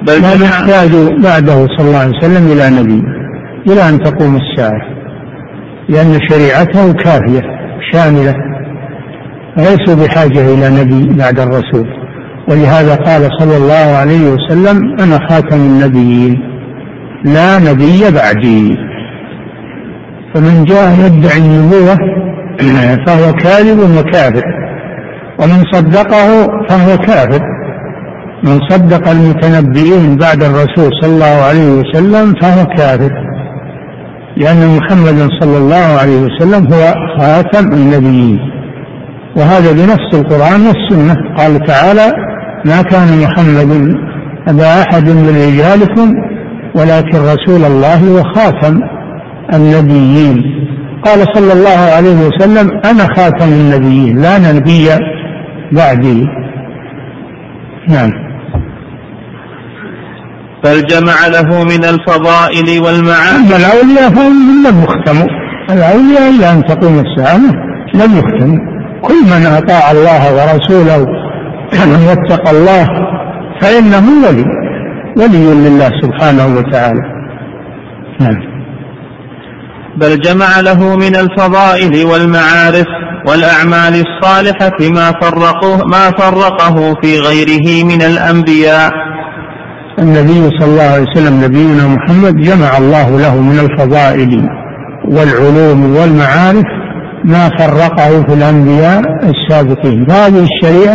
لا يحتاج بعده صلى الله عليه وسلم إلى نبي إلى أن تقوم الساعة، لأن شريعته كافية شاملة، ليسوا بحاجة إلى نبي بعد الرسول. ولهذا قال صلى الله عليه وسلم: أنا خاتم النبيين لا نبي بعدي. فمن جاء يدعي النبوة فهو كاذب وكافر، ومن صدقه فهو كافر. من صدق المتنبئين بعد الرسول صلى الله عليه وسلم فهو كافر، لأن محمدا صلى الله عليه وسلم هو خاتم النبيين، وهذا بنص القرآن والسنة. قال تعالى: ما كان محمد أبا أحد من رجالكم ولكن رسول الله وخاتم النبيين. قال صلى الله عليه وسلم: أنا خاتم النبيين لا نبي بعدي. نعم. بل جمع له من الفضائل والمعاني. أما الأولياء فهم لم يختموا، الأولياء إلى أن تقوم الساعة لم يختموا. كل من أطاع الله ورسوله واتقى الله فإنه ولي لله سبحانه وتعالى. نعم. بل جمع له من الفضائل والمعارف والأعمال الصالحة ما فرقه في غيره من الأنبياء. النبي صلى الله عليه وسلم نبينا محمد جمع الله له من الفضائل والعلوم والمعارف ما فرقه في الأنبياء السابقين. هذه الشريعة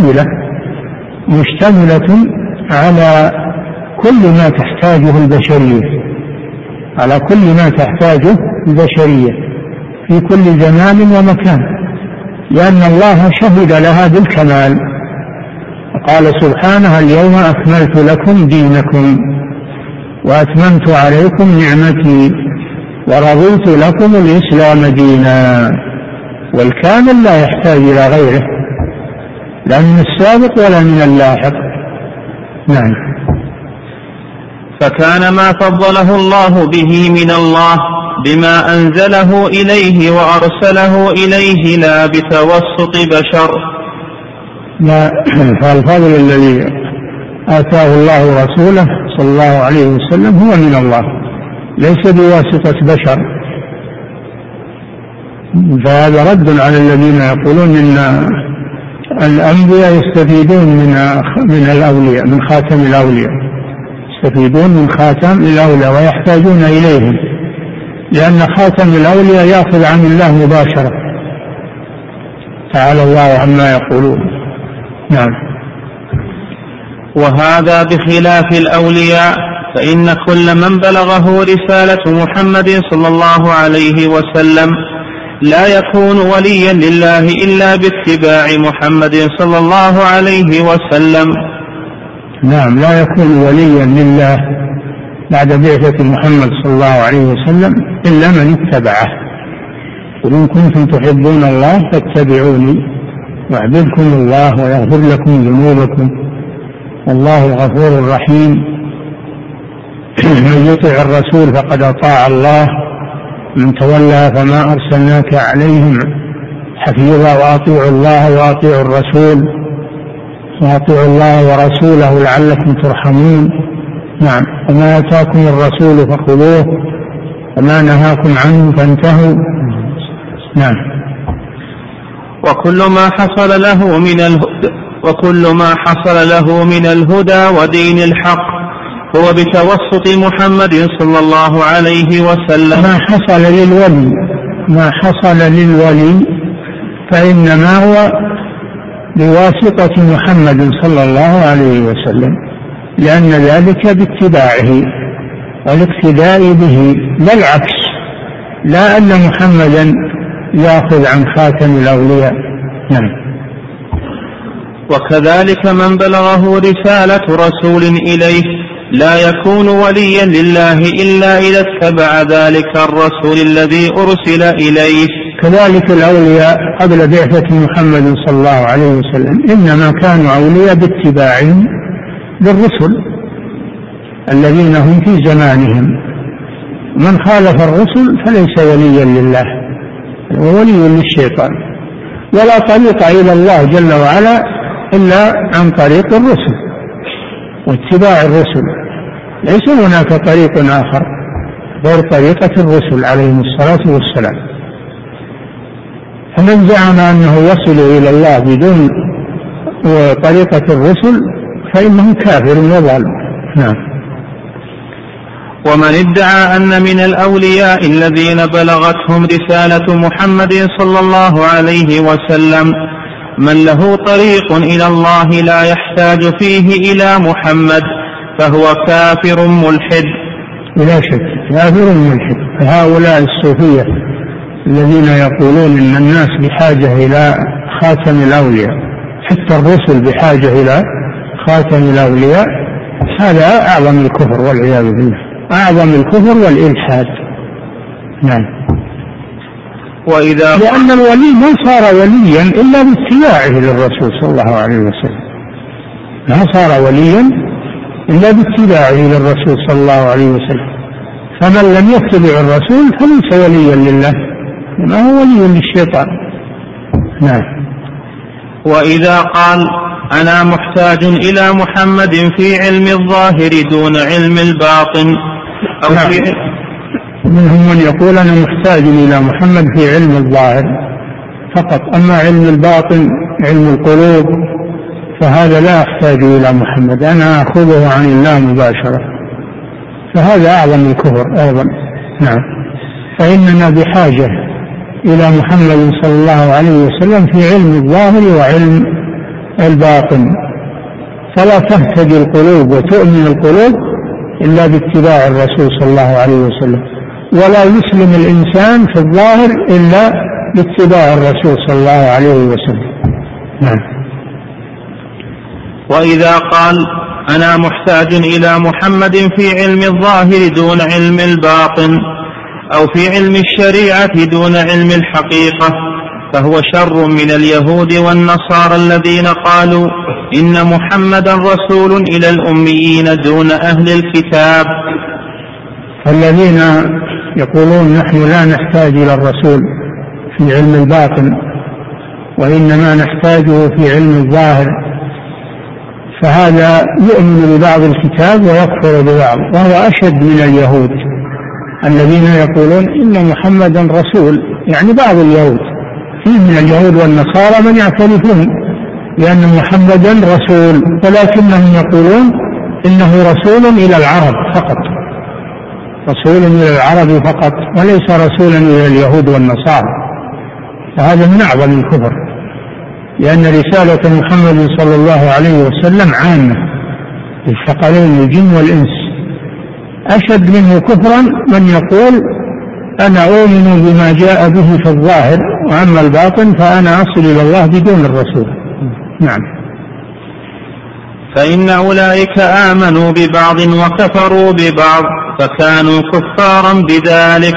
مشتملة على كل ما تحتاجه البشرية، على كل ما تحتاجه البشرية في كل زمان ومكان، لأن الله شهد لها بالكمال. قال سبحانه: اليوم أكملت لكم دينكم وأتممت عليكم نعمتي ورضيت لكم الإسلام دينا. والكامل لا يحتاج إلى غيره، لا من السابق ولا من اللاحق. نعم. فكان ما فضله الله به من الله بما أنزله إليه وأرسله إليه لا بتوسط بشر. لا، فالفضل الذي آتاه الله رسوله صلى الله عليه وسلم هو من الله، ليس بواسطة بشر. فهذا رد على الذين يقولون إن الأنبياء يستفيدون من الأولياء، من خاتم الأولياء، يستفيدون من خاتم الأولياء ويحتاجون إليهم، لأن خاتم الأولياء يأخذ عن الله مباشرة. تعالى الله عما يقولون. نعم. وهذا بخلاف الأولياء، فإن كل من بلغه رسالة محمد صلى الله عليه وسلم لا يكون وليا لله إلا باتباع محمد صلى الله عليه وسلم. نعم، لا يكون وليا لله بعد بعثة محمد صلى الله عليه وسلم إلا من اتبعه. قل إن كنتم تحبون الله فاتبعوني يحببكم الله ويغفر لكم ذنوبكم والله غفور رحيم. من يطع الرسول فقد أطاع الله، من تولى فما أرسلناك عليهم حفيظا. وأطيعوا الله وأطيعوا الرسول، وأطيعوا الله ورسوله لعلكم ترحمون. نعم. وما آتاكم الرسول فخذوه وما نهاكم عنه فانتهوا. نعم. وكل ما حصل له من الهدى ودين الحق هو بتوسط محمد صلى الله عليه وسلم. ما حصل للولي فإنما هو بواسطة محمد صلى الله عليه وسلم، لأن ذلك باتباعه والاقتداء به، لا العكس، لا أن محمدا يأخذ عن خاتم الأولياء. نعم. وكذلك من بلغه رسالة رسول إليه لا يكون وليا لله إلا إذا اتبع ذلك الرسول الذي أرسل إليه. كذلك الأولياء قبل بعثة محمد صلى الله عليه وسلم إنما كانوا أولياء باتباعهم للرسل الذين هم في زمانهم. من خالف الرسل فليس وليا لله، وولي للشيطان. ولا طريق إلى الله جل وعلا إلا عن طريق الرسل، واتباع الرسل، ليس هناك طريق آخر غير طريقة الرسل عليهم الصلاة والسلام. فمن زعم أنه يصل إلى الله بدون طريقة الرسل فإنه كافر وضال. نعم. ومن ادعى أن من الأولياء الذين بلغتهم رسالة محمد صلى الله عليه وسلم من له طريق إلى الله لا يحتاج فيه إلى محمد فهو كافر ملحد. لا شك كافر ملحد. فهؤلاء الصوفية الذين يقولون إن الناس بحاجة إلى خاتم الأولياء، حتى الرسل بحاجة إلى خاتم الأولياء، هذا أعظم الكفر والعياذ بالله، أعظم الكفر والإلحاد. نعم. لأن الولي ما صار وليا إلا باتباعه للرسول صلى الله عليه وسلم، ما صار وليا إلا باتباعه للرسول صلى الله عليه وسلم. فمن لم يتبع الرسول فليس وليا لله، ما هو ولي للشيطان. نعم. وإذا قال أنا محتاج إلى محمد في علم الظاهر دون علم الباطن أو نعم. منهم من يقول أنا محتاج إلى محمد في علم الظاهر فقط، أما علم الباطن علم القلوب فهذا لا أحتاج إلى محمد، أنا أخذه عن الله مباشرة، فهذا أعظم الكفر أيضا. نعم. فإننا بحاجة إلى محمد صلى الله عليه وسلم في علم الظاهر وعلم الباطن، فلا تهتدي القلوب وتؤمن القلوب إلا باتباع الرسول صلى الله عليه وسلم، ولا يسلم الإنسان في الظاهر إلا باتباع الرسول صلى الله عليه وسلم. نعم. وإذا قال أنا محتاج إلى محمد في علم الظاهر دون علم الباطن أو في علم الشريعة دون علم الحقيقة فهو شر من اليهود والنصارى الذين قالوا إن محمدا رسول إلى الأميين دون أهل الكتاب. الذين يقولون نحن لا نحتاج إلى الرسول في علم الباطن وإنما نحتاجه في علم الظاهر، فهذا يؤمن ببعض الكتاب ويكفر ببعض، وهو أشد من اليهود الذين يقولون إن محمدا رسول، يعني بعض اليهود، فيه من اليهود والنصارى من يعترفون بأن محمدا رسول، ولكنهم يقولون إنه رسول إلى العرب فقط، رسول إلى العرب فقط، وليس رسولا إلى اليهود والنصارى. فهذا من أعظم الكفر، لأن رسالة محمد صلى الله عليه وسلم عامة للثقلين الجن والإنس. أشد منه كفرا من يقول أنا أؤمن بما جاء به في الظاهر، وأما الباطن فأنا أصل إلى الله بدون الرسول. نعم. فإن أولئك آمنوا ببعض وكفروا ببعض فكانوا كفارا بذلك.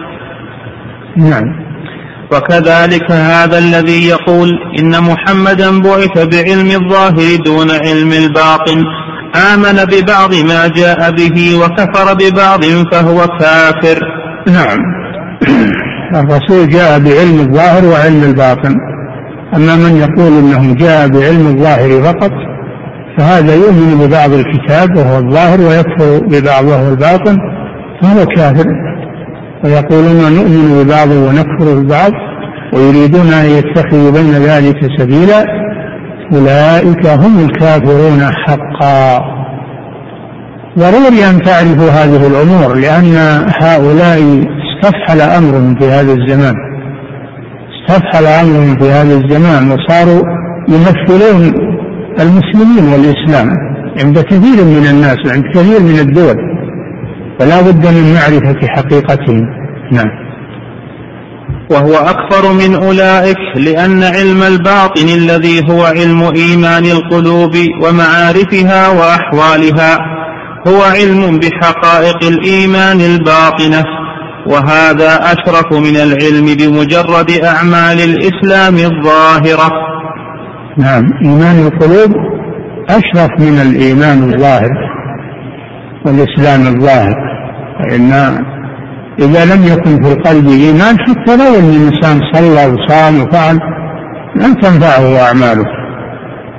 نعم. وكذلك هذا الذي يقول إن محمدا بعث بعلم الظاهر دون علم الباطن آمن ببعض ما جاء به وكفر ببعض فهو كافر. نعم. الرسول جاء بعلم الظاهر وعلم الباطن، أما من يقول إنه جاء بعلم الظاهر فقط فهذا يؤمن ببعض الكتاب وهو الظاهر ويكفر ببعض وهو الباطن فهو كافر. ويقولون نؤمن ببعض ونكفر ببعض ويريدون أن يتخذوا بين ذلك سبيلا، أولئك هم الكافرون حقا. ضروري أن تعرفوا هذه الأمور، لأن هؤلاء استفحل أمرهم في هذا الزمان، استفحل أمرهم في هذا الزمان وصاروا يمثلون المسلمين والإسلام عند كثير من الناس وعند كثير من الدول، فلا بد من معرفة حقيقتهم. نعم. وهو أكثر من أولئك، لأن علم الباطن الذي هو علم إيمان القلوب ومعارفها وأحوالها هو علم بحقائق الإيمان الباطنة، وهذا أشرف من العلم بمجرد أعمال الإسلام الظاهرة. نعم. إيمان القلوب أشرف من الإيمان الظاهر والإسلام الظاهر، فإن إذا لم يكن في القلب إيمان حتى لو أن الإنسان صلى وصام وفعل لن تنفعه أعماله،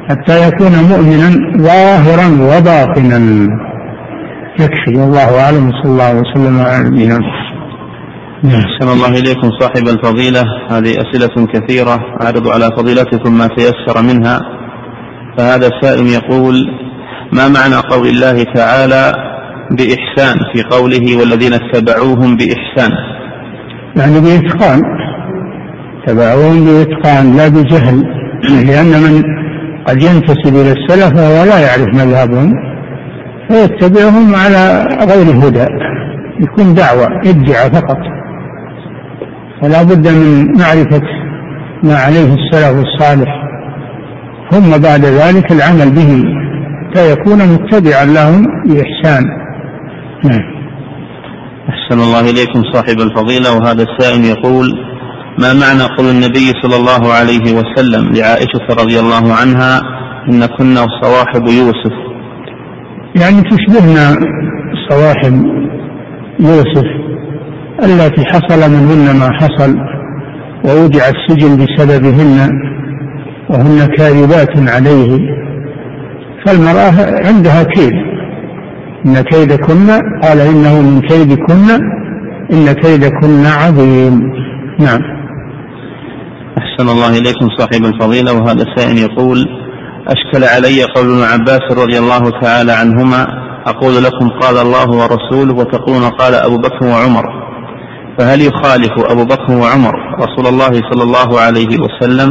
حتى يكون مؤمنا ظاهرا وباطنا. يكفي. والله أعلم. صلى الله وسلم على نبينا. أحسن الله إليكم صاحب الفضيلة. هذه أسئلة كثيرة أعرض على فضيلتكم ما تيسر منها. فهذا السائل يقول: ما معنى قول الله تعالى بإحسان في قوله والذين اتبعوهم بإحسان؟ يعني بإتقان، تبعوهم بإتقان لا بجهل، لأن من قد ينتسب إلى السلف وهو لا يعرف مذهبهم فيتبعهم على غير هدى، يكون دعوة ادعى فقط. فلا بد من معرفة ما عليه السلف الصالح، ثم بعد ذلك العمل به حتى يكون متبعا لهم بإحسان. أحسن الله إليكم صاحب الفضيلة. وهذا السائل يقول: ما معنى قول النبي صلى الله عليه وسلم لعائشة رضي الله عنها: إن كنا صواحب يوسف؟ يعني تشبهنا صواحب يوسف التي حصل منهن ما حصل ووضع السجن بسببهن وهن كاذبات عليه، فالمرأة عندها كيد. إن كيدكن، قال إنه من كيدكن إن كيدكن عظيم. نعم. أحسن الله إليكم صاحب الفضيلة. وهذا السائل يقول: أشكل علي قول ابن عباس رضي الله تعالى عنهما: أقول لكم قال الله ورسوله وتقولون قال أبو بكر وعمر، فهل يخالف أبو بكر وعمر رسول الله صلى الله عليه وسلم؟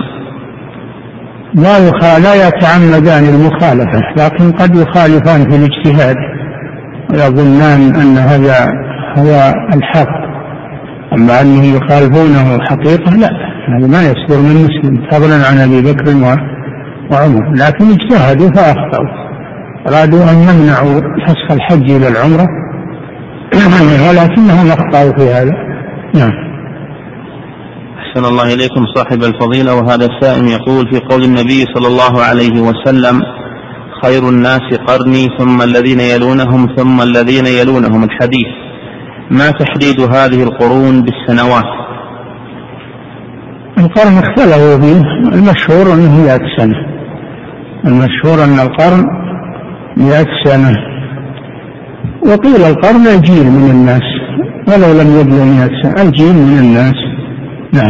لا يتعمدان المخالفة، لكن قد يخالفان في الاجتهاد ويظنان أن هذا هو الحق، أما أنهم يخالفونه حقيقة لا، هذا ما يصدر من مسلم فضلا عن أبي بكر وعمر، لكن اجتهدوا فأخطأوا، أرادوا أن يمنعوا فسخ الحج إلى العمرة ولكنهم أخطأوا في هذا. نعم. أحسن الله إليكم صاحب الفضيلة. وهذا السائل يقول: في قول النبي صلى الله عليه وسلم: خير الناس قرني ثم الذين يلونهم ثم الذين يلونهم، الحديث، ما تحديد هذه القرون بالسنوات؟ القرن اختلفوا فيه، المشهور أنه 100 سنة، المشهور أن القرن 100 سنة، وقيل القرن الجيل من الناس ولو لم يبلغ 100 سنة، الجيل من الناس. نعم.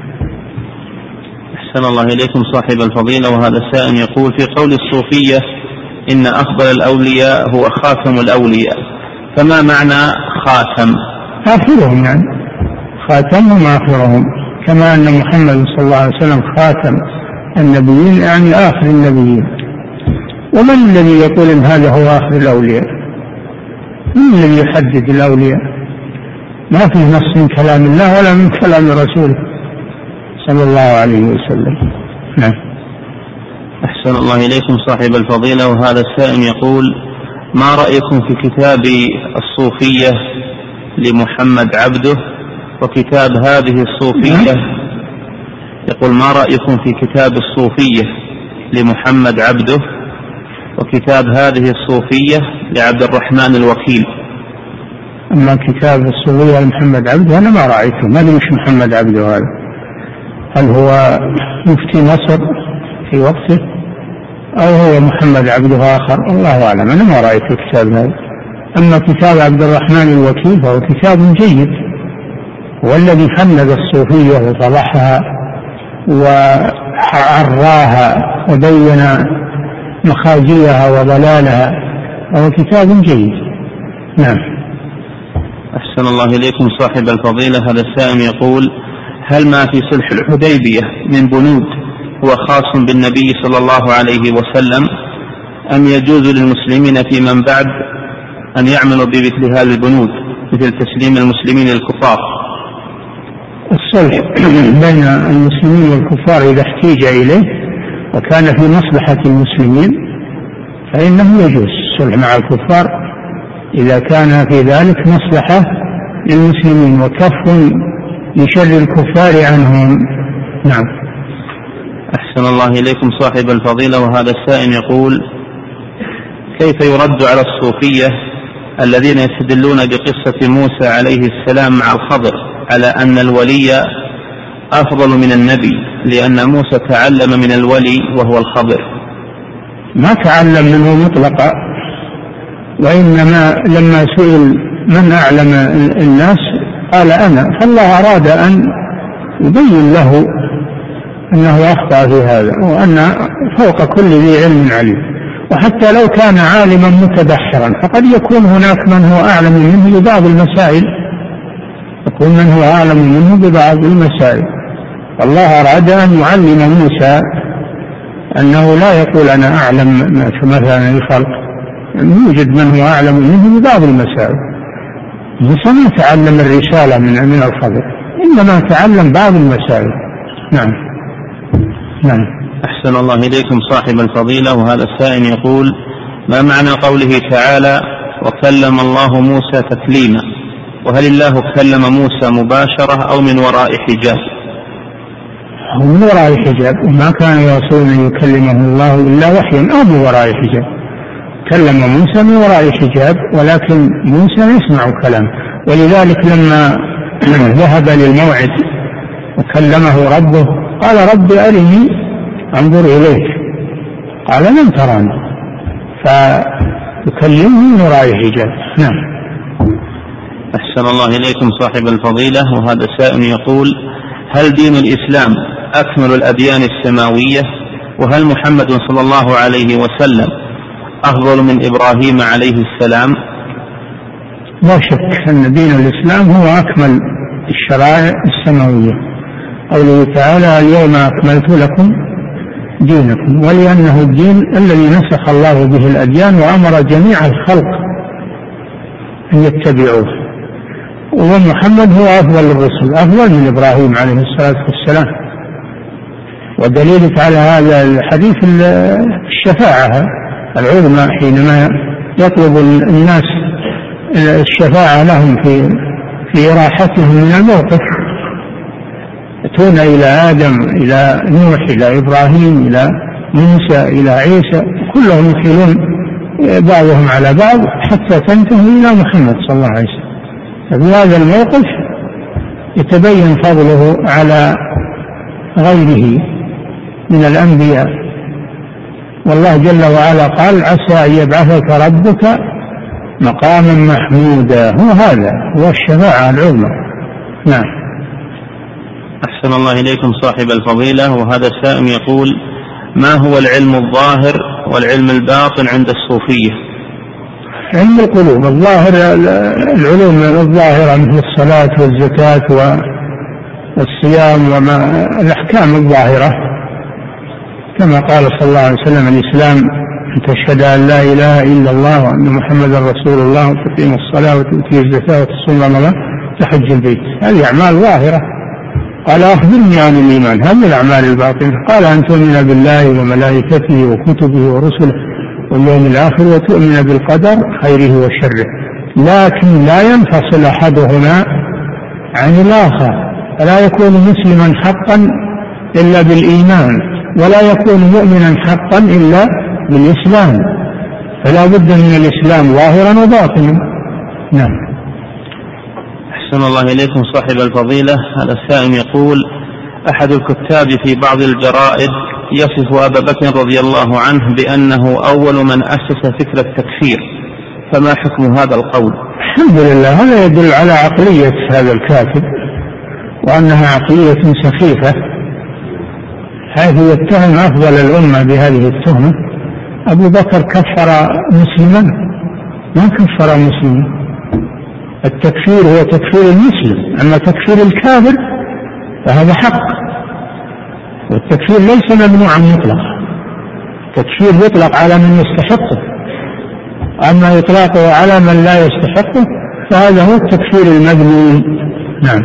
أحسن الله إليكم صاحب الفضيلة. وهذا السائل يقول: في قول الصوفية إن أفضل الأولياء هو خاتم الأولياء، فما معنى خاتم؟ آخرهم، يعني خاتمهم آخرهم، كما أن محمد صلى الله عليه وسلم خاتم النبيين يعني آخر النبيين. ومن الذي يقول إن هذا هو آخر الأولياء؟ من الذي يحدد الأولياء؟ ما في نص من كلام الله ولا من كلام رسوله صلى الله عليه وسلم. نعم. أحسن الله إليكم صاحب الفضيلة. وهذا السائل يقول: ما رأيكم في كتاب الصوفية لمحمد عبده وكتاب هذه الصوفية؟ يقول: ما رأيكم في كتاب الصوفية لمحمد عبده وكتاب هذه الصوفية لعبد الرحمن الوكيل؟ أما كتاب الصوفية لمحمد عبده أنا ما رأيته، ما أدري مش محمد عبده هذا، هل هو مفتي مصر في وقته أو هو محمد عبده آخر؟ الله أعلم، أنا ما رأيت الكتاب هذا. أما كتاب عبد الرحمن الوكيل فهو كتاب جيد، هو الذي فند الصوفية وطرحها وعراها وبين مخازيها وضلالها، وهو كتاب جيد. نعم. أحسن الله إليكم صاحب الفضيلة. هذا السائل يقول: هل ما في صلح الحديبية من بنود هو خاص بالنبي صلى الله عليه وسلم، أم يجوز للمسلمين في من بعد أن يعملوا بمثل هذه البنود مثل تسليم المسلمين للكفار؟ الصلح بين المسلمين والكفار إذا احتيج إليه وكان في مصلحة المسلمين فإنه يجوز الصلح مع الكفار إذا كان في ذلك مصلحة للمسلمين وكف لشر الكفار عنهم. نعم. أحسن الله إليكم صاحب الفضيلة. وهذا السائل يقول: كيف يرد على الصوفية الذين يستدلون بقصة موسى عليه السلام مع الخضر على أن الولي أفضل من النبي لأن موسى تعلم من الولي وهو الخضر؟ ما تعلم منه مطلقا، وإنما لما سئل من أعلم الناس قال أنا، فالله أراد أن يبين له أنه أخطأ في هذا، وأن فوق كل ذي علم عليم. وحتى لو كان عالما متبحرا فقد يكون هناك من هو أعلم منه ببعض المسائل، يكون من هو أعلم منه ببعض المسائل. الله أراد أن يعلم موسى أنه لا يقول أنا أعلم مثلا الخلق، يوجد من هو أعلم منه ببعض المسائل. موسى ما تعلم الرسالة من الخضر، إنما تعلم بعض المسائل. نعم. نعم. أحسن الله إليكم صاحب الفضيلة. وهذا السائل يقول: ما معنى قوله تعالى وكلم الله موسى تكليما؟ وهل الله كلم موسى مباشرة أو من وراء حجاب؟ من وراء حجاب، وما كان يرسل أن يكلمه الله إلا وحيا أو من وراء حجاب. كلم موسى من وراء حجاب، ولكن موسى يسمع كلام. ولذلك لما ذهب للموعد وكلمه ربه قال رب أرني انظر إليك، قال لن تراني، فيكلمه من وراء حجاب. نعم. أحسن الله إليكم صاحب الفضيلة. وهذا سائل يقول: هل دين الإسلام أكمل الأديان السماوية؟ وهل محمد صلى الله عليه وسلم أفضل من إبراهيم عليه السلام؟ لا شك أن دين الإسلام هو أكمل الشرائع السماوية. قوله تعالى اليوم أكملت لكم دينكم، ولأنه الدين الذي نسخ الله به الأديان وأمر جميع الخلق أن يتبعوه. ومحمد هو أفضل الرسل، أفضل من إبراهيم عليه الصلاة والسلام. ودليل على هذا الحديث الشفاعة العظمى، حينما يطلب الناس الشفاعة لهم في إراحتهم من الموقف، يأتون إلى آدم، إلى نوح، إلى إبراهيم، إلى موسى، إلى عيسى، كلهم يحيلون بعضهم على بعض حتى تنتهي إلى محمد صلى الله عليه وسلم. ففي هذا الموقف يتبين فضله على غيره من الأنبياء. والله جل وعلا قال عسى أن يبعثك ربك مقاما محمودا. هذا هو الشفاعة العظمى. نعم. أحسن الله إليكم صاحب الفضيلة. وهذا السائل يقول: ما هو العلم الظاهر والعلم الباطن عند الصوفية؟ علم القلوب الظاهر، العلوم الظاهرة مثل الصلاة والزكاة والصيام وما الأحكام الظاهرة، كما قال صلى الله عليه وسلم الإسلام أن تشهد أن لا إله إلا الله وأن محمدا رسول الله وتقيم الصلاة وتؤتي الزكاة وتصوم رمضان وتحج البيت. هذه أعمال ظاهرة. قال أخبرني عن الإيمان، هذه الأعمال الباطنة. قال أن تؤمن بالله وملائكته وكتبه ورسله واليوم الآخر وتؤمن بالقدر خيره وشره، لكن لا ينفصل أحدهما عن الآخر، فلا يكون مسلما حقا إلا بالإيمان، ولا يكون مؤمنا حقا إلا بالإسلام، فلا بد من الإسلام ظاهرا وباطنا. نعم. أحسن الله إليكم صاحب الفضيلة. هذا السائل يقول: أحد الكتاب في بعض الجرائد يصف أبا بكر رضي الله عنه بأنه أول من أسس فكرة التكفير، فما حكم هذا القول؟ الحمد لله، هذا يدل على عقلية هذا الكاتب وأنها عقلية سخيفة، حيث يتهم أفضل الأمة بهذه التهمة. أبو بكر كفر مسلما؟ ما كفر مسلما. التكفير هو تكفير المسلم، أما تكفير الكافر فهذا حق، والتكفير ليس ممنوعا مطلقا. التكفير يطلق على من يستحقه، أما إطلاقه على من لا يستحقه فهذا هو التكفير المذموم. نعم.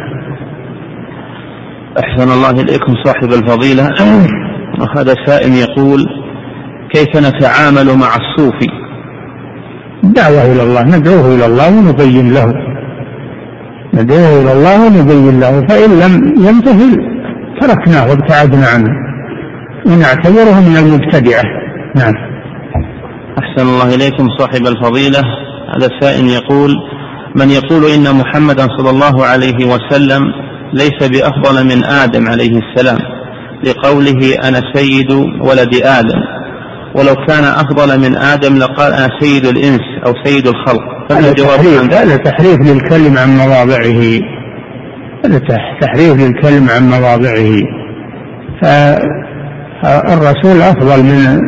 أحسن الله إليكم صاحب الفضيلة. وهذا سائل يقول: كيف نتعامل مع الصوفي؟ الدعوة إلى الله، ندعوه إلى الله ونبين له، ندعوه إلى الله ونبين له، فإن لم يمتثل تركناه وابتعدنا عنه ونعتبره من المبتدعة. نعم. أحسن الله إليكم صاحب الفضيلة. هذا السائل يقول: من يقول إن محمدا صلى الله عليه وسلم ليس بأفضل من آدم عليه السلام لقوله أنا سيد ولد آدم، ولو كان أفضل من آدم لقال أنا سيد الإنس أو سيد الخلق. هذا تحريف للكلم عن مواضعه، هذا تحريف للكلم عن مواضعه. فالرسول أفضل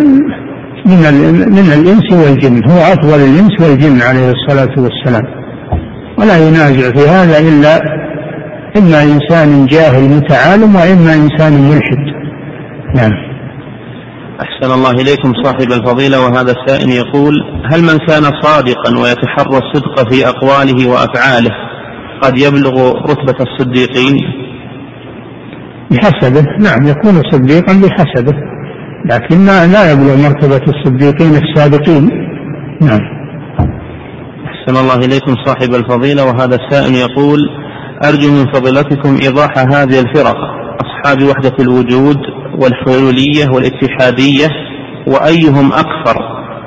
من الإنس والجن، هو أفضل الإنس والجن عليه الصلاة والسلام، ولا ينازع في هذا إما إنسان جاهل متعالم وإما إنسان ملحد. نعم. أحسن الله إليكم صاحب الفضيلة. وهذا السائل يقول: هل من كان صادقا ويتحرى الصدق في أقواله وأفعاله قد يبلغ رتبة الصديقين؟ بحسبه، نعم، يكون صديقا بحسبه، لكن لا يبلغ مرتبة الصديقين السابقين. نعم. أحسن الله إليكم صاحب الفضيلة. وهذا السائل يقول: أرجو من فضيلتكم إيضاح هذه الفرق، أصحاب وحدة الوجود والحلولية والاتحادية، وأيهم أكثر؟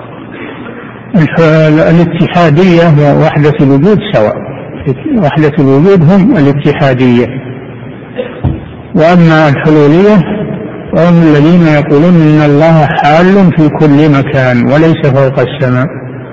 الاتحادية ووحدة الوجود سواء، وحدة الوجود هم الاتحادية، وأما الحلولية وهم الذين يقولون إن الله حال في كل مكان وليس فوق السماء،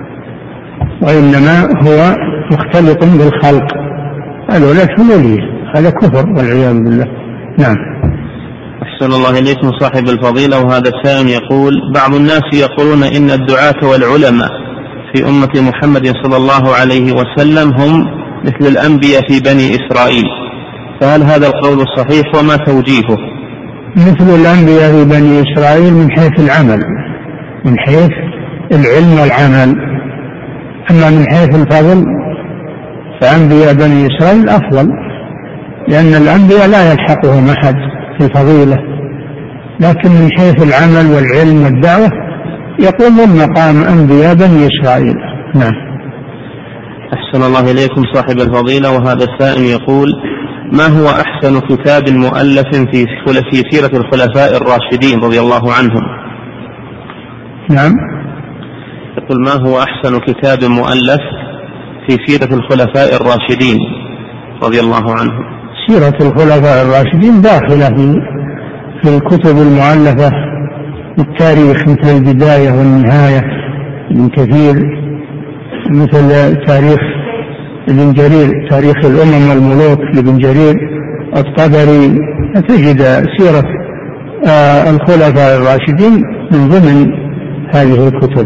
وإنما هو مختلط بالخلق، هذول الحلولية، هذا كفر والعياذ بالله. نعم. أحسن الله إليكم صاحب الفضيلة. وهذا السائل يقول: بعض الناس يقولون إن الدعاة والعلماء في أمة محمد صلى الله عليه وسلم هم مثل الأنبياء في بني إسرائيل، فهل هذا القول صحيح وما توجيهه؟ مثل الأنبياء في بني إسرائيل من حيث العمل، من حيث العلم والعمل، أما من حيث الفضل فأنبياء بني إسرائيل أفضل، لأن الأنبياء لا يلحقهم أحد في الفضيلة، لكن من حيث العمل والعلم والدعوة يقومون مقام أنبياء بني إسرائيل. نعم. أحسن الله إليكم صاحب الفضيلة. وهذا السائل يقول: ما هو أحسن كتاب مؤلف في سيرة الخلفاء الراشدين رضي الله عنهم؟ نعم. يقول: ما هو أحسن كتاب مؤلف في سيرة الخلفاء الراشدين رضي الله عنهم؟ سيرة الخلفاء الراشدين داخلة في الكتب المؤلفة بالتاريخ، مثل البداية والنهاية ابن كثير، مثل تاريخ ابن جرير، تاريخ الأمم والملوك لابن جرير الطبري، تجد سيرة الخلفاء الراشدين من ضمن هذه الكتب.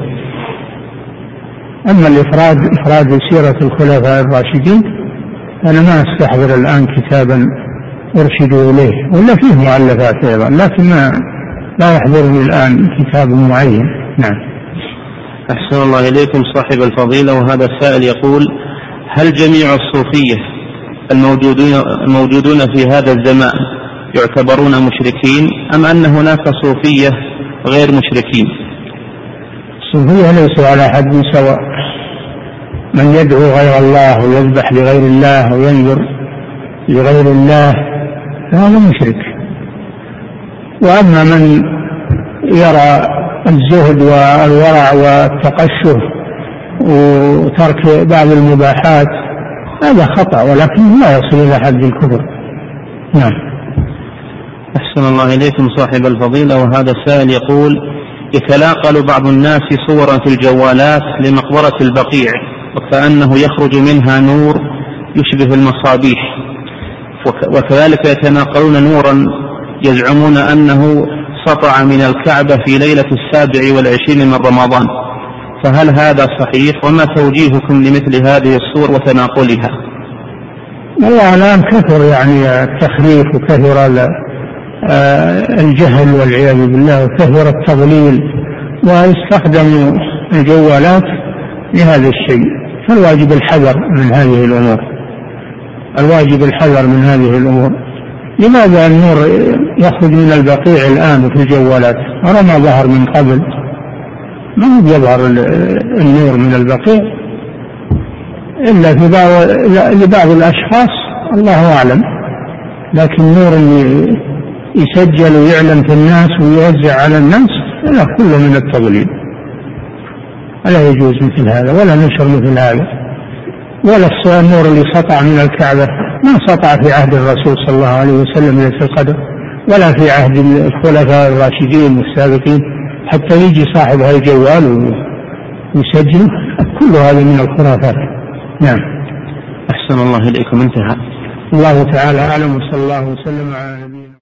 أما إفراد سيرة الخلفاء الراشدين أنا ما أستحضر الآن كتابا أرشد إليه، ولا فيه مؤلفات أيضا، لكن لا يحضرني الآن كتاب معين. نعم. أحسن الله إليكم صاحب الفضيلة. وهذا السائل يقول: هل جميع الصوفية الموجودون في هذا الزمان يعتبرون مشركين، أم أن هناك صوفية غير مشركين؟ الصوفية ليسوا على حد سواء، من يدعو غير الله ويذبح لغير الله وينذر لغير الله فهذا مشرك، وأما من يرى الزهد والورع والتقشف وترك بعض المباحات هذا خطأ، ولكن لا يصل إلى حد الكفر. نعم. أحسن الله إليكم صاحب الفضيلة. وهذا السائل يقول: يتلاقل بعض الناس صورا في الجوالات لمقبرة البقيع وكأنه يخرج منها نور يشبه المصابيح، وكذلك يتناقلون نورا يزعمون أنه سطع من الكعبة في ليلة 27 من رمضان، فهل هذا صحيح؟ وما توجيهكم لمثل هذه الصور وتناقلها؟ والله الآن كثر يعني التخريف، وكثر الجهل والعياذ بالله، وكثر التضليل، ويستخدموا الجوالات لهذا الشيء، فالواجب الحذر من هذه الأمور، الواجب الحذر من هذه الأمور. لماذا النور يخرج من البقيع الآن في الجوالات وما ظهر من قبل؟ ما يظهر النور من البقيع إلا في لبعض الأشخاص، الله أعلم، لكن نور يسجل ويعلن في الناس ويوزع على الناس لا، كله من التضليل، ولا يجوز مثل هذا، ولا نشر مثل هذا. ولا النور اللي سطع من الكعبة ما سطع في عهد الرسول صلى الله عليه وسلم ليلة القدر، ولا في عهد الخلفاء الراشدين والسابقين، حتى يجي صاحب هالجوال ويسجل، كل هذا من الخرافات. نعم. أحسن الله إليكم. انتهى. الله تعالى أعلم، وصلى الله وسلم على نبينا.